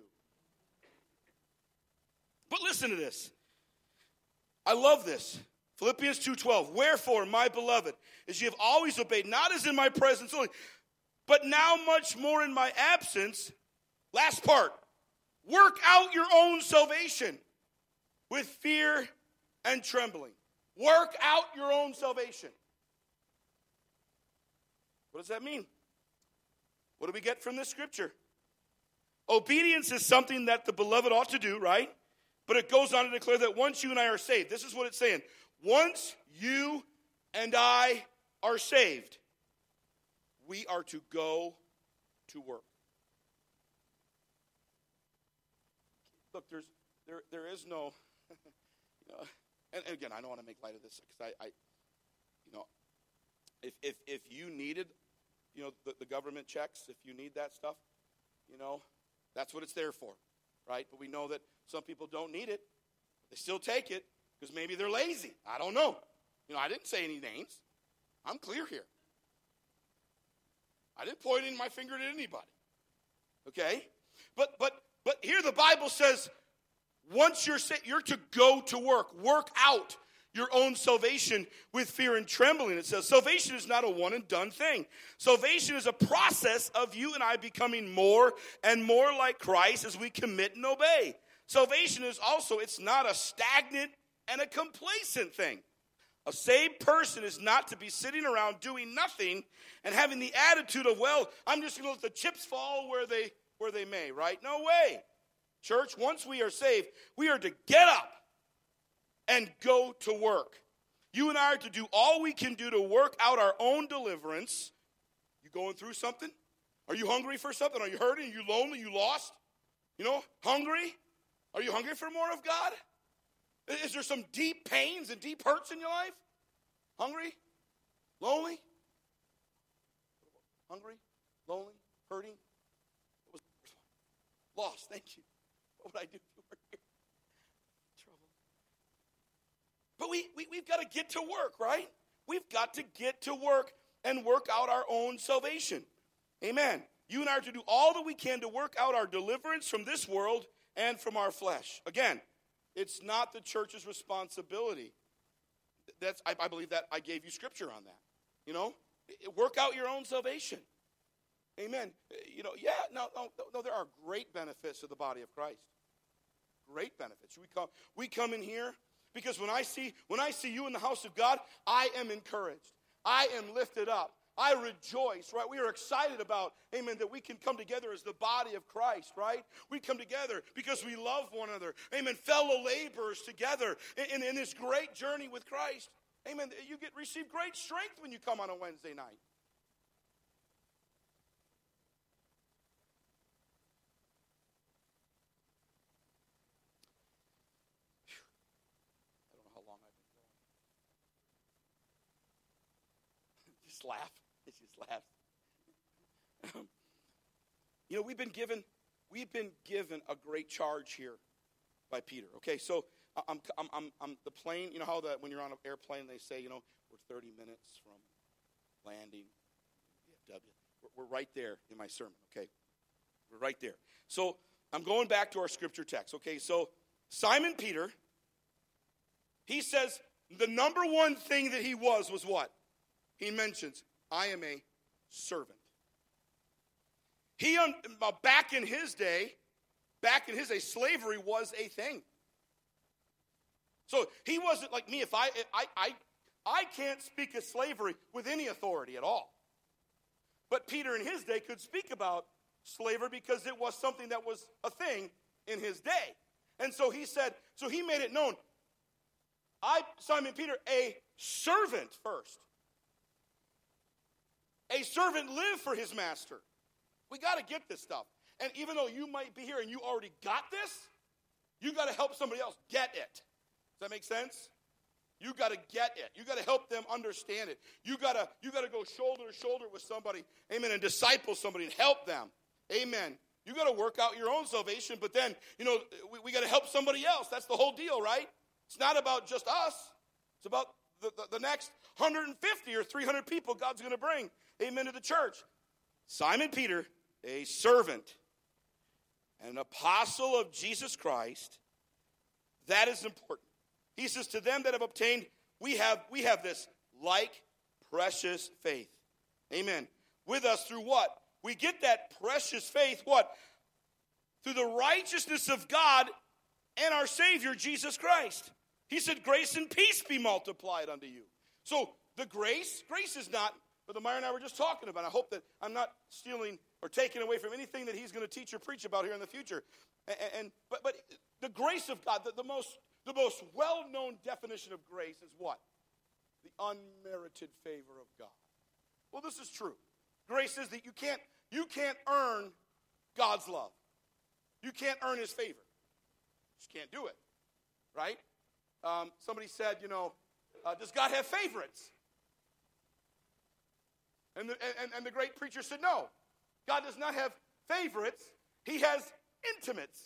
But listen to this. I love this. Philippians two twelve. Wherefore, my beloved, as ye have always obeyed, not as in my presence only, but now much more in my absence. Last part. Work out your own salvation with fear and trembling. Work out your own salvation. What does that mean? What do we get from this scripture? Obedience is something that the beloved ought to do, right? But it goes on to declare that once you and I are saved, this is what it's saying. Once you and I are saved, we are to go to work. Look, there's there there is no, you know, and, and again, I don't want to make light of this because I, I, you know, if if if you needed, you know, the, the government checks, if you need that stuff, you know, that's what it's there for, right? But we know that some people don't need it. They still take it because maybe they're lazy. I don't know. You know, I didn't say any names. I'm clear here. I didn't point in my finger at anybody. Okay? But but but here the Bible says once you're saved, you're to go to work. Work out your own salvation with fear and trembling. It says salvation is not a one and done thing. Salvation is a process of you and I becoming more and more like Christ as we commit and obey. Salvation is also, it's not a stagnant and a complacent thing. A saved person is not to be sitting around doing nothing and having the attitude of, well, I'm just going to let the chips fall where they where they may, right? No way. Church, once we are saved, we are to get up and go to work. You and I are to do all we can do to work out our own deliverance. You going through something? Are you hungry for something? Are you hurting? Are you lonely? You lost? You know, hungry? Are you hungry for more of God? Is there some deep pains and deep hurts in your life? Hungry? Lonely? Hungry? Lonely? Hurting? What was the first one? Lost. Thank you. What would I do if you were here? Trouble. But we, we, we've got to get to work, right? We've got to get to work and work out our own salvation. Amen. You and I are to do all that we can to work out our deliverance from this world and from our flesh. Again, it's not the church's responsibility. That's I, I believe that I gave you scripture on that. You know, work out your own salvation. Amen. You know, yeah, no, no, no. There are great benefits to the body of Christ. Great benefits. We come, we come in here because when I see when I see you in the house of God, I am encouraged. I am lifted up. I rejoice, right? We are excited about, amen, that we can come together as the body of Christ, right? We come together because we love one another. Amen. Fellow laborers together in, in, in this great journey with Christ. Amen. You get receive great strength when you come on a Wednesday night. I don't know how long I've been going. Just laugh. It's just laughs. You know, we've been given, we've been given a great charge here by Peter. Okay, so I'm, I'm, I'm, I'm the plane. You know how that when you're on an airplane, they say, you know, we're thirty minutes from landing. D F W. We're, we're right there in my sermon. Okay, we're right there. So I'm going back to our scripture text. Okay, so Simon Peter, he says the number one thing that he was was what? He mentions, I am a servant. He, back in his day, back in his day, slavery was a thing. So he wasn't like me. If I, I, I, I can't speak of slavery with any authority at all. But Peter in his day could speak about slavery because it was something that was a thing in his day. And so he said, so he made it known. I, Simon Peter, a servant first. A servant lived for his master. We got to get this stuff. And even though you might be here and you already got this, you got to help somebody else get it. Does that make sense? You got to get it. You got to help them understand it. You got to you got to go shoulder to shoulder with somebody, amen, and disciple somebody and help them. Amen. You got to work out your own salvation, but then, you know, we, we got to help somebody else. That's the whole deal, right? It's not about just us. It's about the, the, the next one hundred fifty or three hundred people God's going to bring, amen, to the church. Simon Peter, a servant and an apostle of Jesus Christ, that is important. He says, to them that have obtained, we have, we have this like precious faith. Amen. With us through what? We get that precious faith, what? Through the righteousness of God and our Savior, Jesus Christ. He said, grace and peace be multiplied unto you. So the grace, grace is not, Brother Meyer and I were just talking about. I hope that I'm not stealing or taken away from anything that he's going to teach or preach about here in the future. And, and but but the grace of God, the, the most the most well-known definition of grace is what? The unmerited favor of God. Well, this is true. Grace is that you can't you can't earn God's love. You can't earn his favor. You just can't do it, right? Um, somebody said, you know, uh, does God have favorites? And the, and, and the great preacher said, no. God does not have favorites. He has intimates.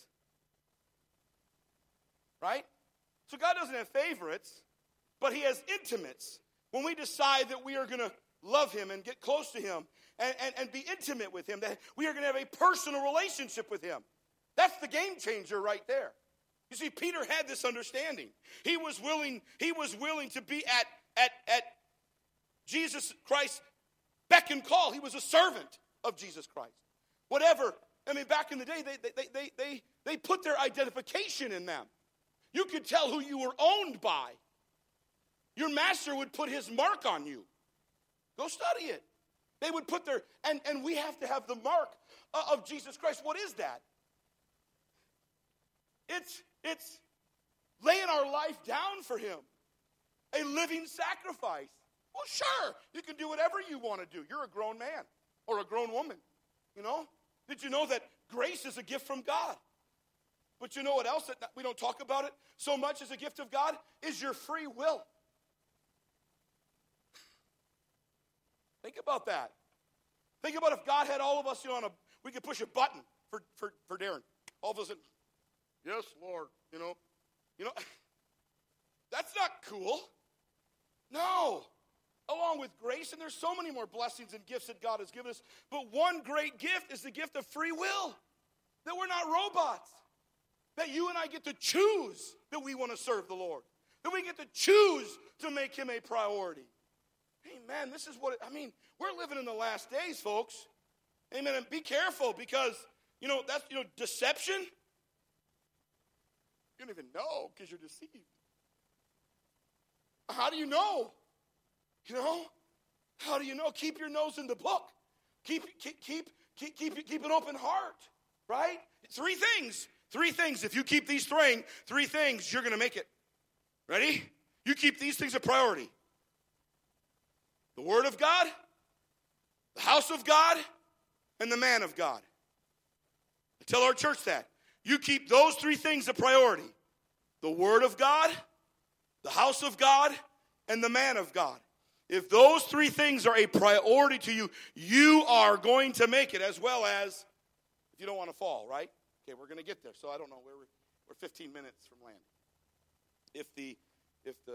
Right? So God doesn't have favorites, but he has intimates. When we decide that we are going to love him and get close to him and, and, and be intimate with him, that we are going to have a personal relationship with him. That's the game changer right there. You see, Peter had this understanding. He was willing, he was willing to be at, at, at Jesus Christ's beck and call. He was a servant of Jesus Christ. Whatever, I mean, back in the day, they, they, they, they, they put their identification in them. You could tell who you were owned by. Your master would put his mark on you. Go study it. They would put their, and, and we have to have the mark of Jesus Christ. What is that? It's, it's laying our life down for him. A living sacrifice. Well, sure, you can do whatever you want to do. You're a grown man or a grown woman, you know? Did you know that grace is a gift from God? But you know what else that we don't talk about it so much as a gift of God? Is your free will. Think about that. Think about if God had all of us, you know, on a, we could push a button for, for, for Darren. All of a sudden, yes, Lord, you know. You know, that's not cool. No. Along with grace, and there's so many more blessings and gifts that God has given us, but one great gift is the gift of free will. That we're not robots. That you and I get to choose that we want to serve the Lord. That we get to choose to make him a priority. Amen. This is what, it, I mean, we're living in the last days, folks. Amen. And be careful because, you know, that's, you know, deception. You don't even know because you're deceived. How do you know? You know? How do you know? Keep your nose in the book. Keep, keep, keep, keep, keep, keep an open heart. Right? Three things. Three things. If you keep these three, three things, you're going to make it. Ready? You keep these things a priority. The Word of God, the house of God, and the man of God. I tell our church that. You keep those three things a priority. The Word of God, the house of God, and the man of God. If those three things are a priority to you, you are going to make it, as well as if you don't want to fall, right? Okay, we're going to get there. So I don't know. We're, we're fifteen minutes from landing. If the, if the,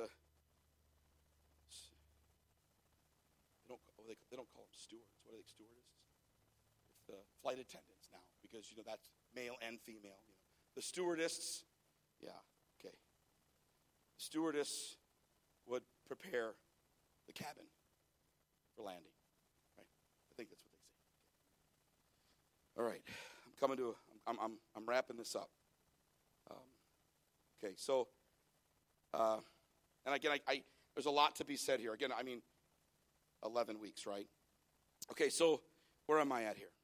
they don't, oh, they, they don't call them stewards. What are they, stewardesses? If the flight attendants now, because, you know, that's male and female. You know. The stewardess, yeah, okay. The stewardess would prepare the cabin for landing, right? I think that's what they say. All right, I'm coming to, a, I'm, I'm, I'm wrapping this up. Um, okay, so, uh, and again, I, I, there's a lot to be said here. Again, I mean, eleven weeks, right? Okay, so where am I at here?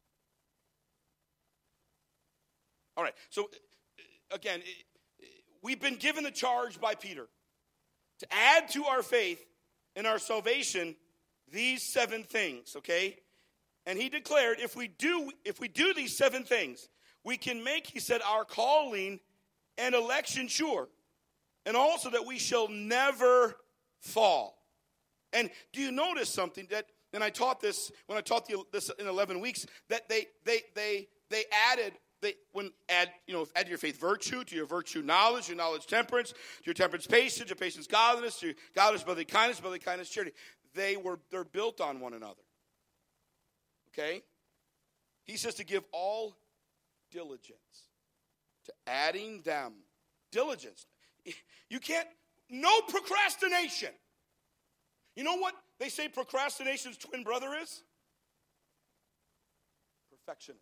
All right, so again, we've been given the charge by Peter to add to our faith and our salvation these seven things, okay? And he declared, if we do, if we do these seven things, we can make, he said, our calling and election sure. And also that we shall never fall. And do you notice something that, and I taught this, when I taught the, this in eleven weeks, that they, they, they, they added, they, when add, you know, add your faith virtue, to your virtue knowledge, your knowledge temperance, to your temperance patience, your patience godliness, to your godliness brotherly kindness, brotherly kindness charity. They were, they're built on one another. Okay? He says to give all diligence to adding them. Diligence. You can't, no procrastination. You know what they say procrastination's twin brother is? Perfectionism.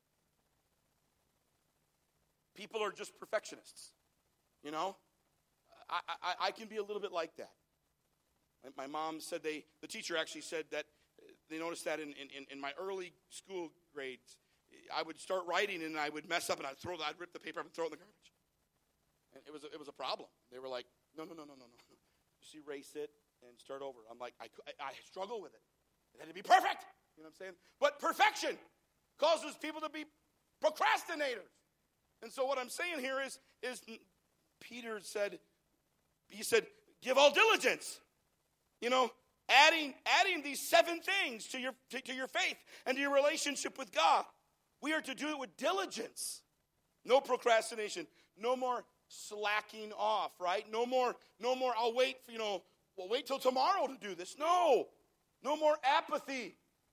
People are just perfectionists. You know? I, I, I can be a little bit like that. My mom said they, the teacher actually said that they noticed that in, in, in my early school grades, I would start writing and I would mess up and I'd throw, I'd rip the paper up and throw it in the garbage. And it was, a, it was a problem. They were like, no, no, no, no, no, no. Just erase it and start over. I'm like, I, I, I struggle with it. It had to be perfect. You know what I'm saying? But perfection causes people to be procrastinators. And so what I'm saying here is, is Peter said, he said, give all diligence. You know, adding adding these seven things to your to, to your faith and to your relationship with God. We are to do it with diligence. No procrastination. No more slacking off, right? No more, no more, I'll wait, for, you know, we'll wait till tomorrow to do this. No. No more apathy.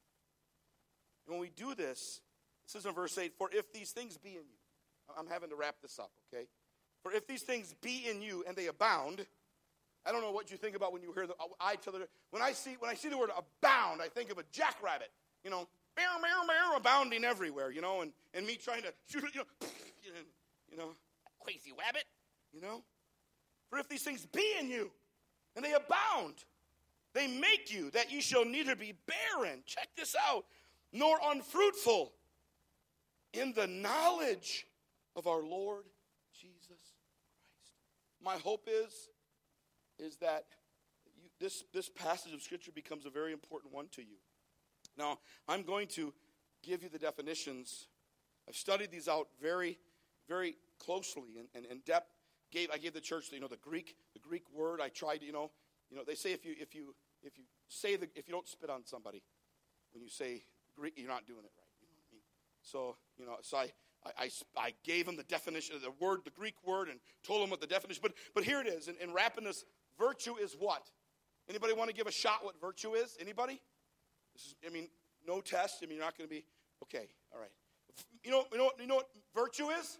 And when we do this, it says in verse eight, for if these things be in you, I'm having to wrap this up, okay? For if these things be in you and they abound, I don't know what you think about when you hear the, I tell the, when I see, when I see the word abound, I think of a jackrabbit, you know, meow, meow, meow, abounding everywhere, you know, and, and me trying to shoot it, you know, you know, crazy wabbit, you know. For if these things be in you and they abound, they make you that you shall neither be barren, check this out, nor unfruitful in the knowledge of our Lord Jesus Christ. My hope is, is that you, this, this passage of Scripture becomes a very important one to you. Now, I'm going to give you the definitions. I've studied these out very, very closely and, and in depth. Gave I gave the church, you know, the Greek, the Greek word. I tried, you know, you know. They say if you if you if you say the if you don't spit on somebody when you say Greek, you're not doing it right. You know what I mean? So you know, so I. I, I, I gave them the definition of the word, the Greek word, and told them what the definition. But but here it is. In, in wrapping this, virtue is what? Anybody want to give a shot what virtue is? Anybody? This is, I mean, no test. I mean, you're not going to be okay. All right. You know, you know, you know what virtue is?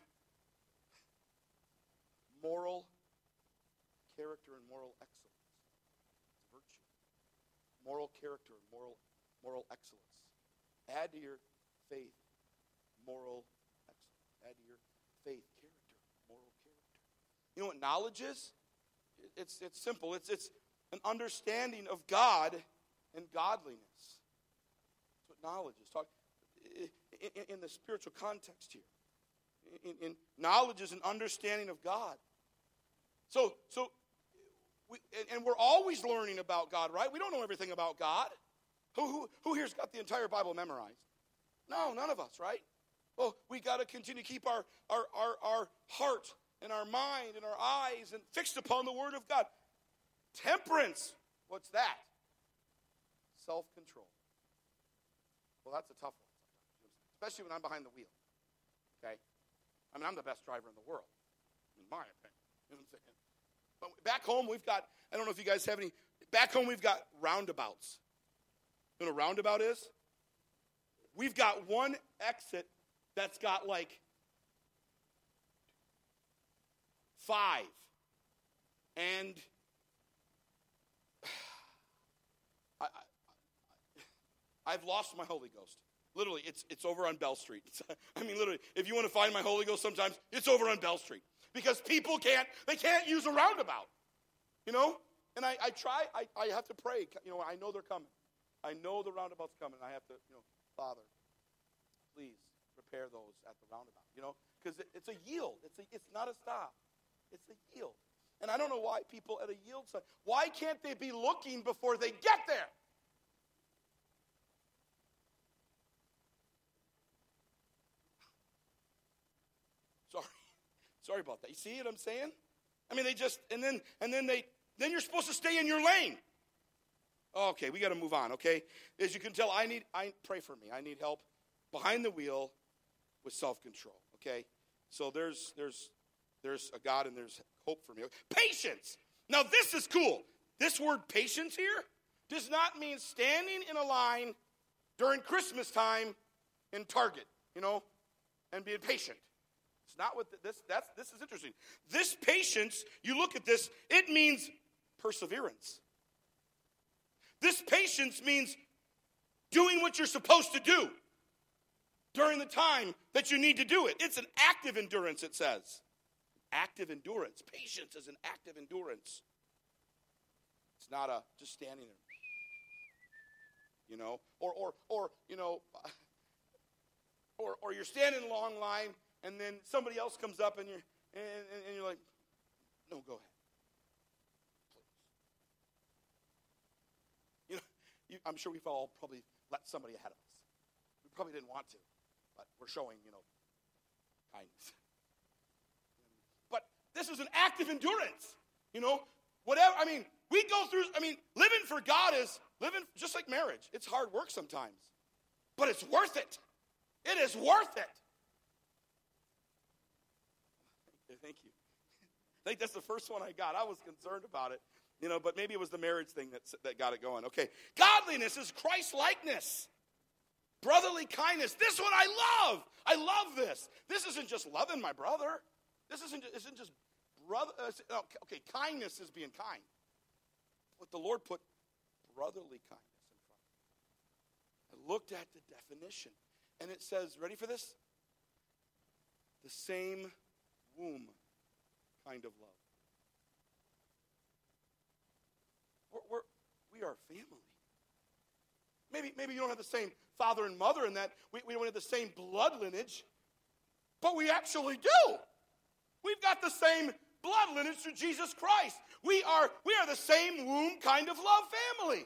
Moral character and moral excellence. It's virtue. Moral character and moral moral excellence. Add to your faith moral. Add to your faith, character, moral character. You know what knowledge is? It's it's simple. It's it's an understanding of God and godliness. That's what knowledge is. Talk in, in, in the spiritual context here. In, in knowledge is an understanding of God. So so, we, and, and we're always learning about God, right? We don't know everything about God. Who who who here's got the entire Bible memorized? No, none of us, right? Well, we got to continue to keep our, our, our, our heart and our mind and our eyes and fixed upon the Word of God. Temperance, what's that? Self-control. Well, that's a tough one sometimes, especially when I'm behind the wheel. Okay? I mean, I'm the best driver in the world, in my opinion. You know what I'm saying? But back home, we've got, I don't know if you guys have any, back home we've got roundabouts. You know what a roundabout is? We've got one exit that's got like five. And I, I, I've lost my Holy Ghost. Literally, it's it's over on Bell Street. It's, I mean, literally, if you want to find my Holy Ghost sometimes, it's over on Bell Street. Because people can't, they can't use a roundabout. You know? And I, I try, I, I have to pray. You know, I know they're coming. I know the roundabout's coming. I have to, you know, Father, please prepare those at the roundabout, you know, because it, it's a yield. It's a, it's not a stop. It's a yield. And I don't know why people at a yield sign, why can't they be looking before they get there? Sorry. Sorry about that. You see what I'm saying? I mean, they just, and then, and then they, then you're supposed to stay in your lane. Okay, we got to move on, okay? As you can tell, I need, I pray for me. I need help behind the wheel with self-control, okay? So there's there's there's a God and there's hope for me. Patience. Now this is cool. This word patience here does not mean standing in a line during Christmas time in Target, you know, and being patient. It's not what the, this that's this is interesting. This patience, you look at this, it means perseverance. This patience means doing what you're supposed to do during the time that you need to do it. It's an active endurance, it says. Active endurance. Patience is an active endurance. It's not a just standing there. you know, or, or, or you know, or, or you're standing in a long line, and then somebody else comes up, and you're, and, and, and you're like, no, go ahead. Please. You know, you, I'm sure we've all probably let somebody ahead of us. We probably didn't want to, but we're showing, you know, kindness. But this is an act of endurance, you know, whatever, I mean, we go through, I mean, living for God is living just like marriage. It's hard work sometimes, but it's worth it. It is worth it. Thank you. I think that's the first one I got. I was concerned about it, you know, but maybe it was the marriage thing that, that got it going. Okay. Godliness is Christ-likeness. Brotherly kindness. This one I love. I love this. This isn't just loving my brother. This isn't, isn't just brother. Uh, okay, kindness is being kind. But the Lord put brotherly kindness in front. I looked at the definition, and it says, ready for this? The same womb kind of love. We're, we're, we are family. Maybe, maybe you don't have the same father and mother in that. We, we don't have the same blood lineage. But we actually do. We've got the same blood lineage through Jesus Christ. We are, we are the same womb kind of love family.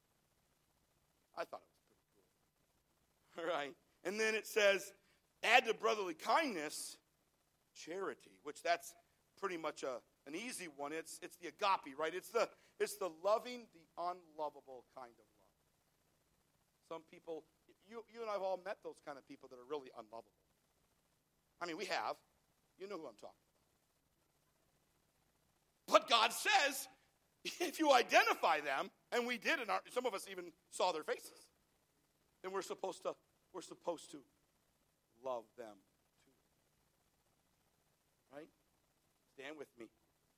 I thought it was pretty cool. All right. And then it says, add to brotherly kindness, charity, which that's pretty much a, an easy one. It's, it's the agape, right? It's the, it's the loving the unlovable kind of love. Some people, you, you and I have all met those kind of people that are really unlovable. I mean, we have. You know who I'm talking about. But God says, if you identify them, and we did, and some of us even saw their faces, then we're supposed to, we're supposed to love them too. Right? Stand with me.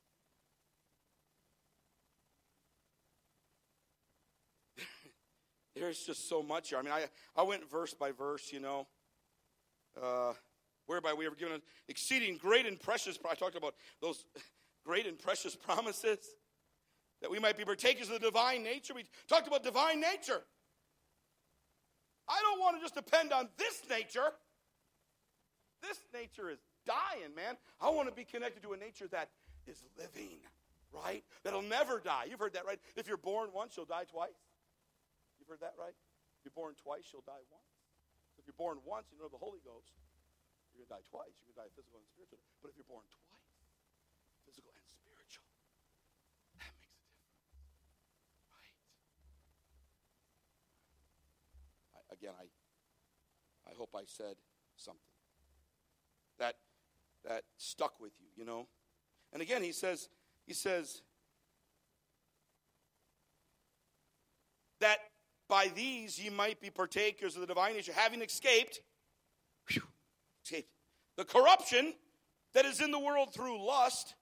There's just so much here. I mean, I, I went verse by verse, you know. Uh, whereby we were given an exceeding great and precious, I talked about those great and precious promises, that we might be partakers of the divine nature. We talked about divine nature. I don't want to just depend on this nature. This nature is dying, man. I want to be connected to a nature that is living, right? That'll never die. You've heard that, right? If you're born once, you'll die twice. You've heard that, right? If you're born twice, you'll die once. If you're born once, you know the Holy Ghost, you're going to die twice. You're going to die physical and spiritual. But if you're born twice, physical and spiritual, that makes a difference, right? I, again, I, I hope I said something that that stuck with you, you know. And again, he says, he says that by these ye might be partakers of the divine nature, having escaped, whew, escaped the corruption that is in the world through lust.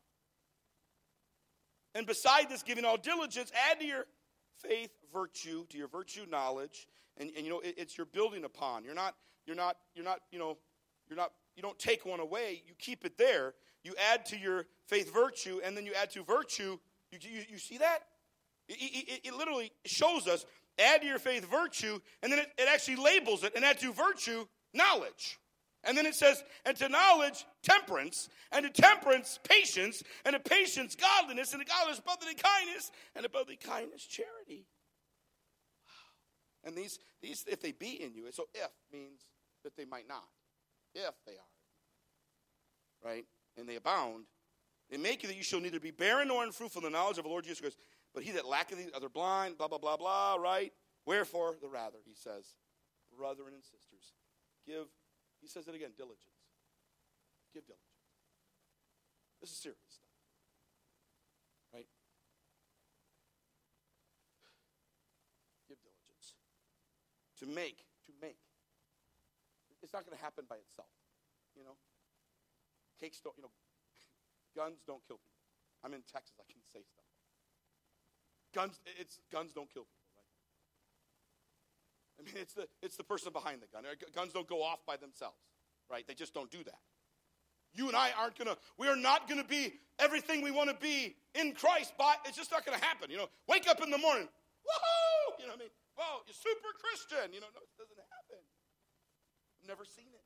And beside this, giving all diligence, add to your faith virtue, to your virtue knowledge, and, and you know it, it's your building upon. You're not, you're not, you're not, you know, you're not. You don't take one away. You keep it there. You add to your faith virtue, and then you add to virtue. You, you, you see that? It, it, it literally shows us. Add to your faith virtue, and then it, it actually labels it, and add to virtue knowledge. And then it says, and to knowledge, temperance, and to temperance, patience, and to patience, godliness, and to godliness, brotherly kindness, and to brotherly kindness, charity. Wow. And these, these, if they be in you, so if means that they might not. If they are. Right? And they abound. They make you that you shall neither be barren nor unfruitful in the knowledge of the Lord Jesus Christ. But he that lacketh these other blind, blah, blah, blah, blah, right? Wherefore, the rather, he says, brethren and sisters, give, he says it again, diligence. Give diligence. This is serious stuff. Right? Give diligence. To make, to make. It's not going to happen by itself, you know. Cakes don't, you know, guns don't kill people. I'm in Texas, I can say stuff. Guns, it's guns don't kill people, right? I mean, it's the it's the person behind the gun. Guns don't go off by themselves, right? They just don't do that. You and I aren't gonna. We are not gonna be everything we want to be in Christ. By it's just not gonna happen. You know, wake up in the morning, woohoo! You know what I mean? Whoa, you're super Christian. You know, no, it doesn't happen. I've never seen it.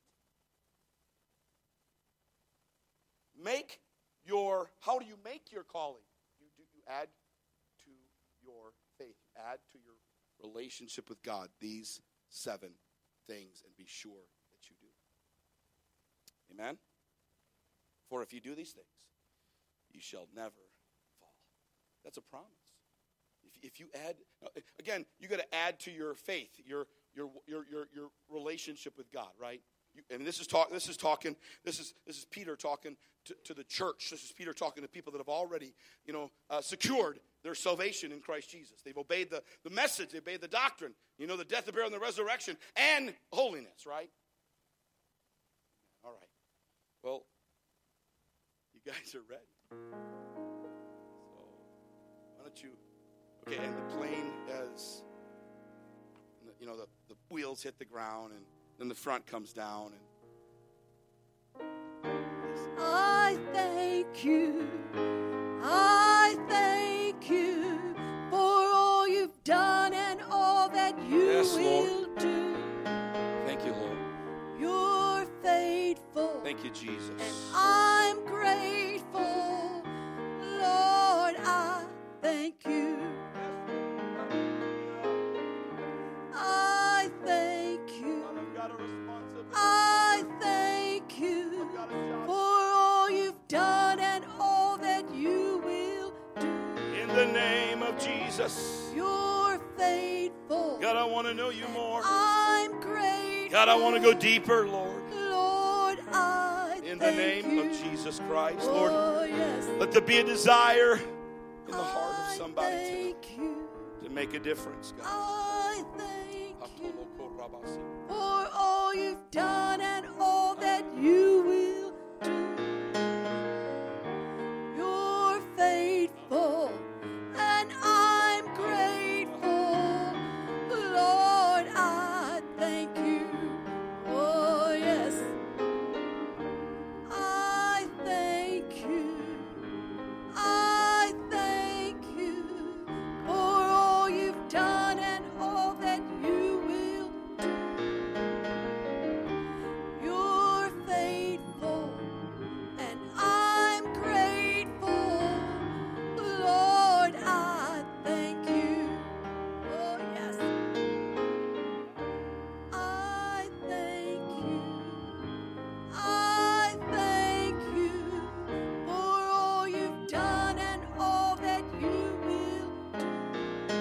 Make your, how do you make your calling? You do you add to your faith, add to your relationship with God these seven things, and be sure that you do. Amen? For if you do these things, you shall never fall. That's a promise. If, if you add, again, you got to add to your faith, your your your your, your relationship with God, right? You, and this is talk. This is talking. This is this is Peter talking to, to the church. This is Peter talking to people that have already, you know, uh, secured their salvation in Christ Jesus. They've obeyed the, the message. They obeyed the doctrine. You know, the death, the burial, and the resurrection, and holiness, right? All right. Well, you guys are ready. So, why don't you? Okay, and the plane has, you know, the, the wheels hit the ground, and then the front comes down, and I thank you, I thank you for all you've done and all that you yes, will Lord. do. Thank you, Lord. You're faithful. Thank you, Jesus. And I'm grateful. Lord, I thank you. I thank you. I thank you for all you've done and all that you will do. In the name of Jesus. You're faithful. God, I want to know you more. I'm grateful. God, I want to go deeper, Lord. Lord, I In the thank name you. of Jesus Christ, Oh, Lord. yes. Let there be a desire in the heart of I somebody thank you. to, to make a difference, God. I thank you for all you've done and all that you will do. You're faithful, and I'm grateful. Lord, I thank you. Oh, yes. I thank you. I thank you for all you've done and all that you will do. You're faithful, and I'm grateful. Lord, I thank you. Oh, yes. I thank you. I thank you for all you've done and all that you will do.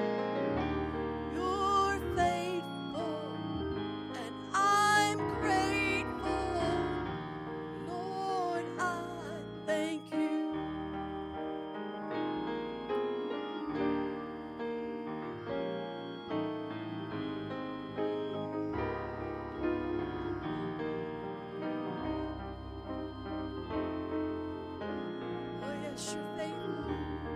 You're faithful, and I'm grateful. Lord, I thank you. Oh, yes, you're faithful.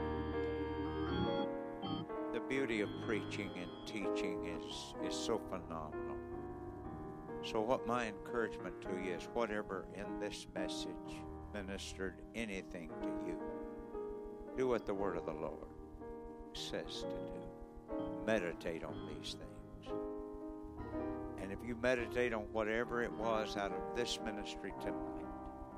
The beauty of preaching and teaching is, is so phenomenal. So what my encouragement to you is, whatever in this message ministered anything to you, do what the word of the Lord says to do. Meditate on these things. And if you meditate on whatever it was out of this ministry tonight,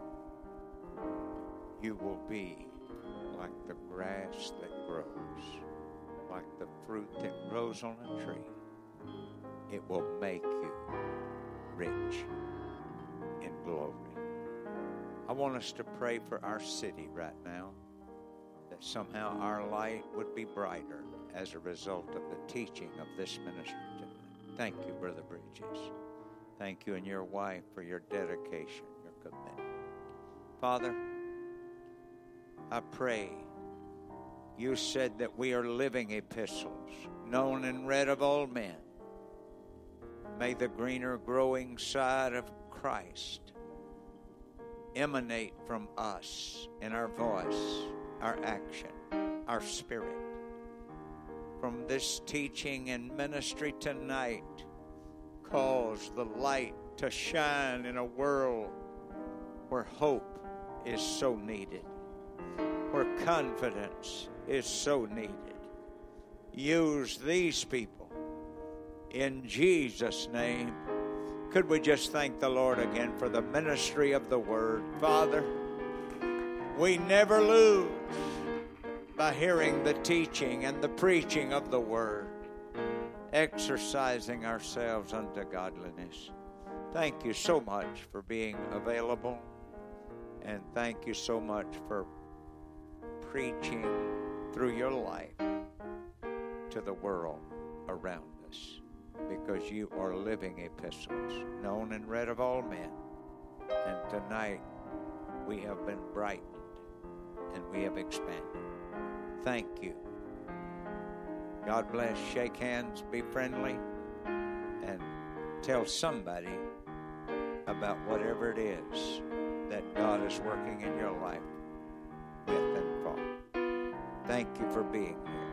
you will be like the grass that grows, like the fruit that grows on a tree. It will make you rich in glory. I want us to pray for our city right now, that somehow our light would be brighter as a result of the teaching of this ministry tonight. Thank you, Brother Bridges. Thank you and your wife for your dedication, your commitment. Father, I pray you said that we are living epistles, known and read of all men. May the greener growing side of Christ emanate from us in our voice, our action, our spirit. From this teaching and ministry tonight, cause the light to shine in a world where hope is so needed, where confidence is so needed. Use these people In Jesus' name. Could we just thank the Lord again for the ministry of the Word? Father, we never lose by hearing the teaching and the preaching of the Word, exercising ourselves unto godliness. Thank you so much for being available, and thank you so much for preaching through your life to the world around us, because you are living epistles, known and read of all men. And tonight we have been brightened and we have expanded. Thank you. God bless. Shake hands, be friendly, and tell somebody about whatever it is that God is working in your life with and for. Thank you for being here.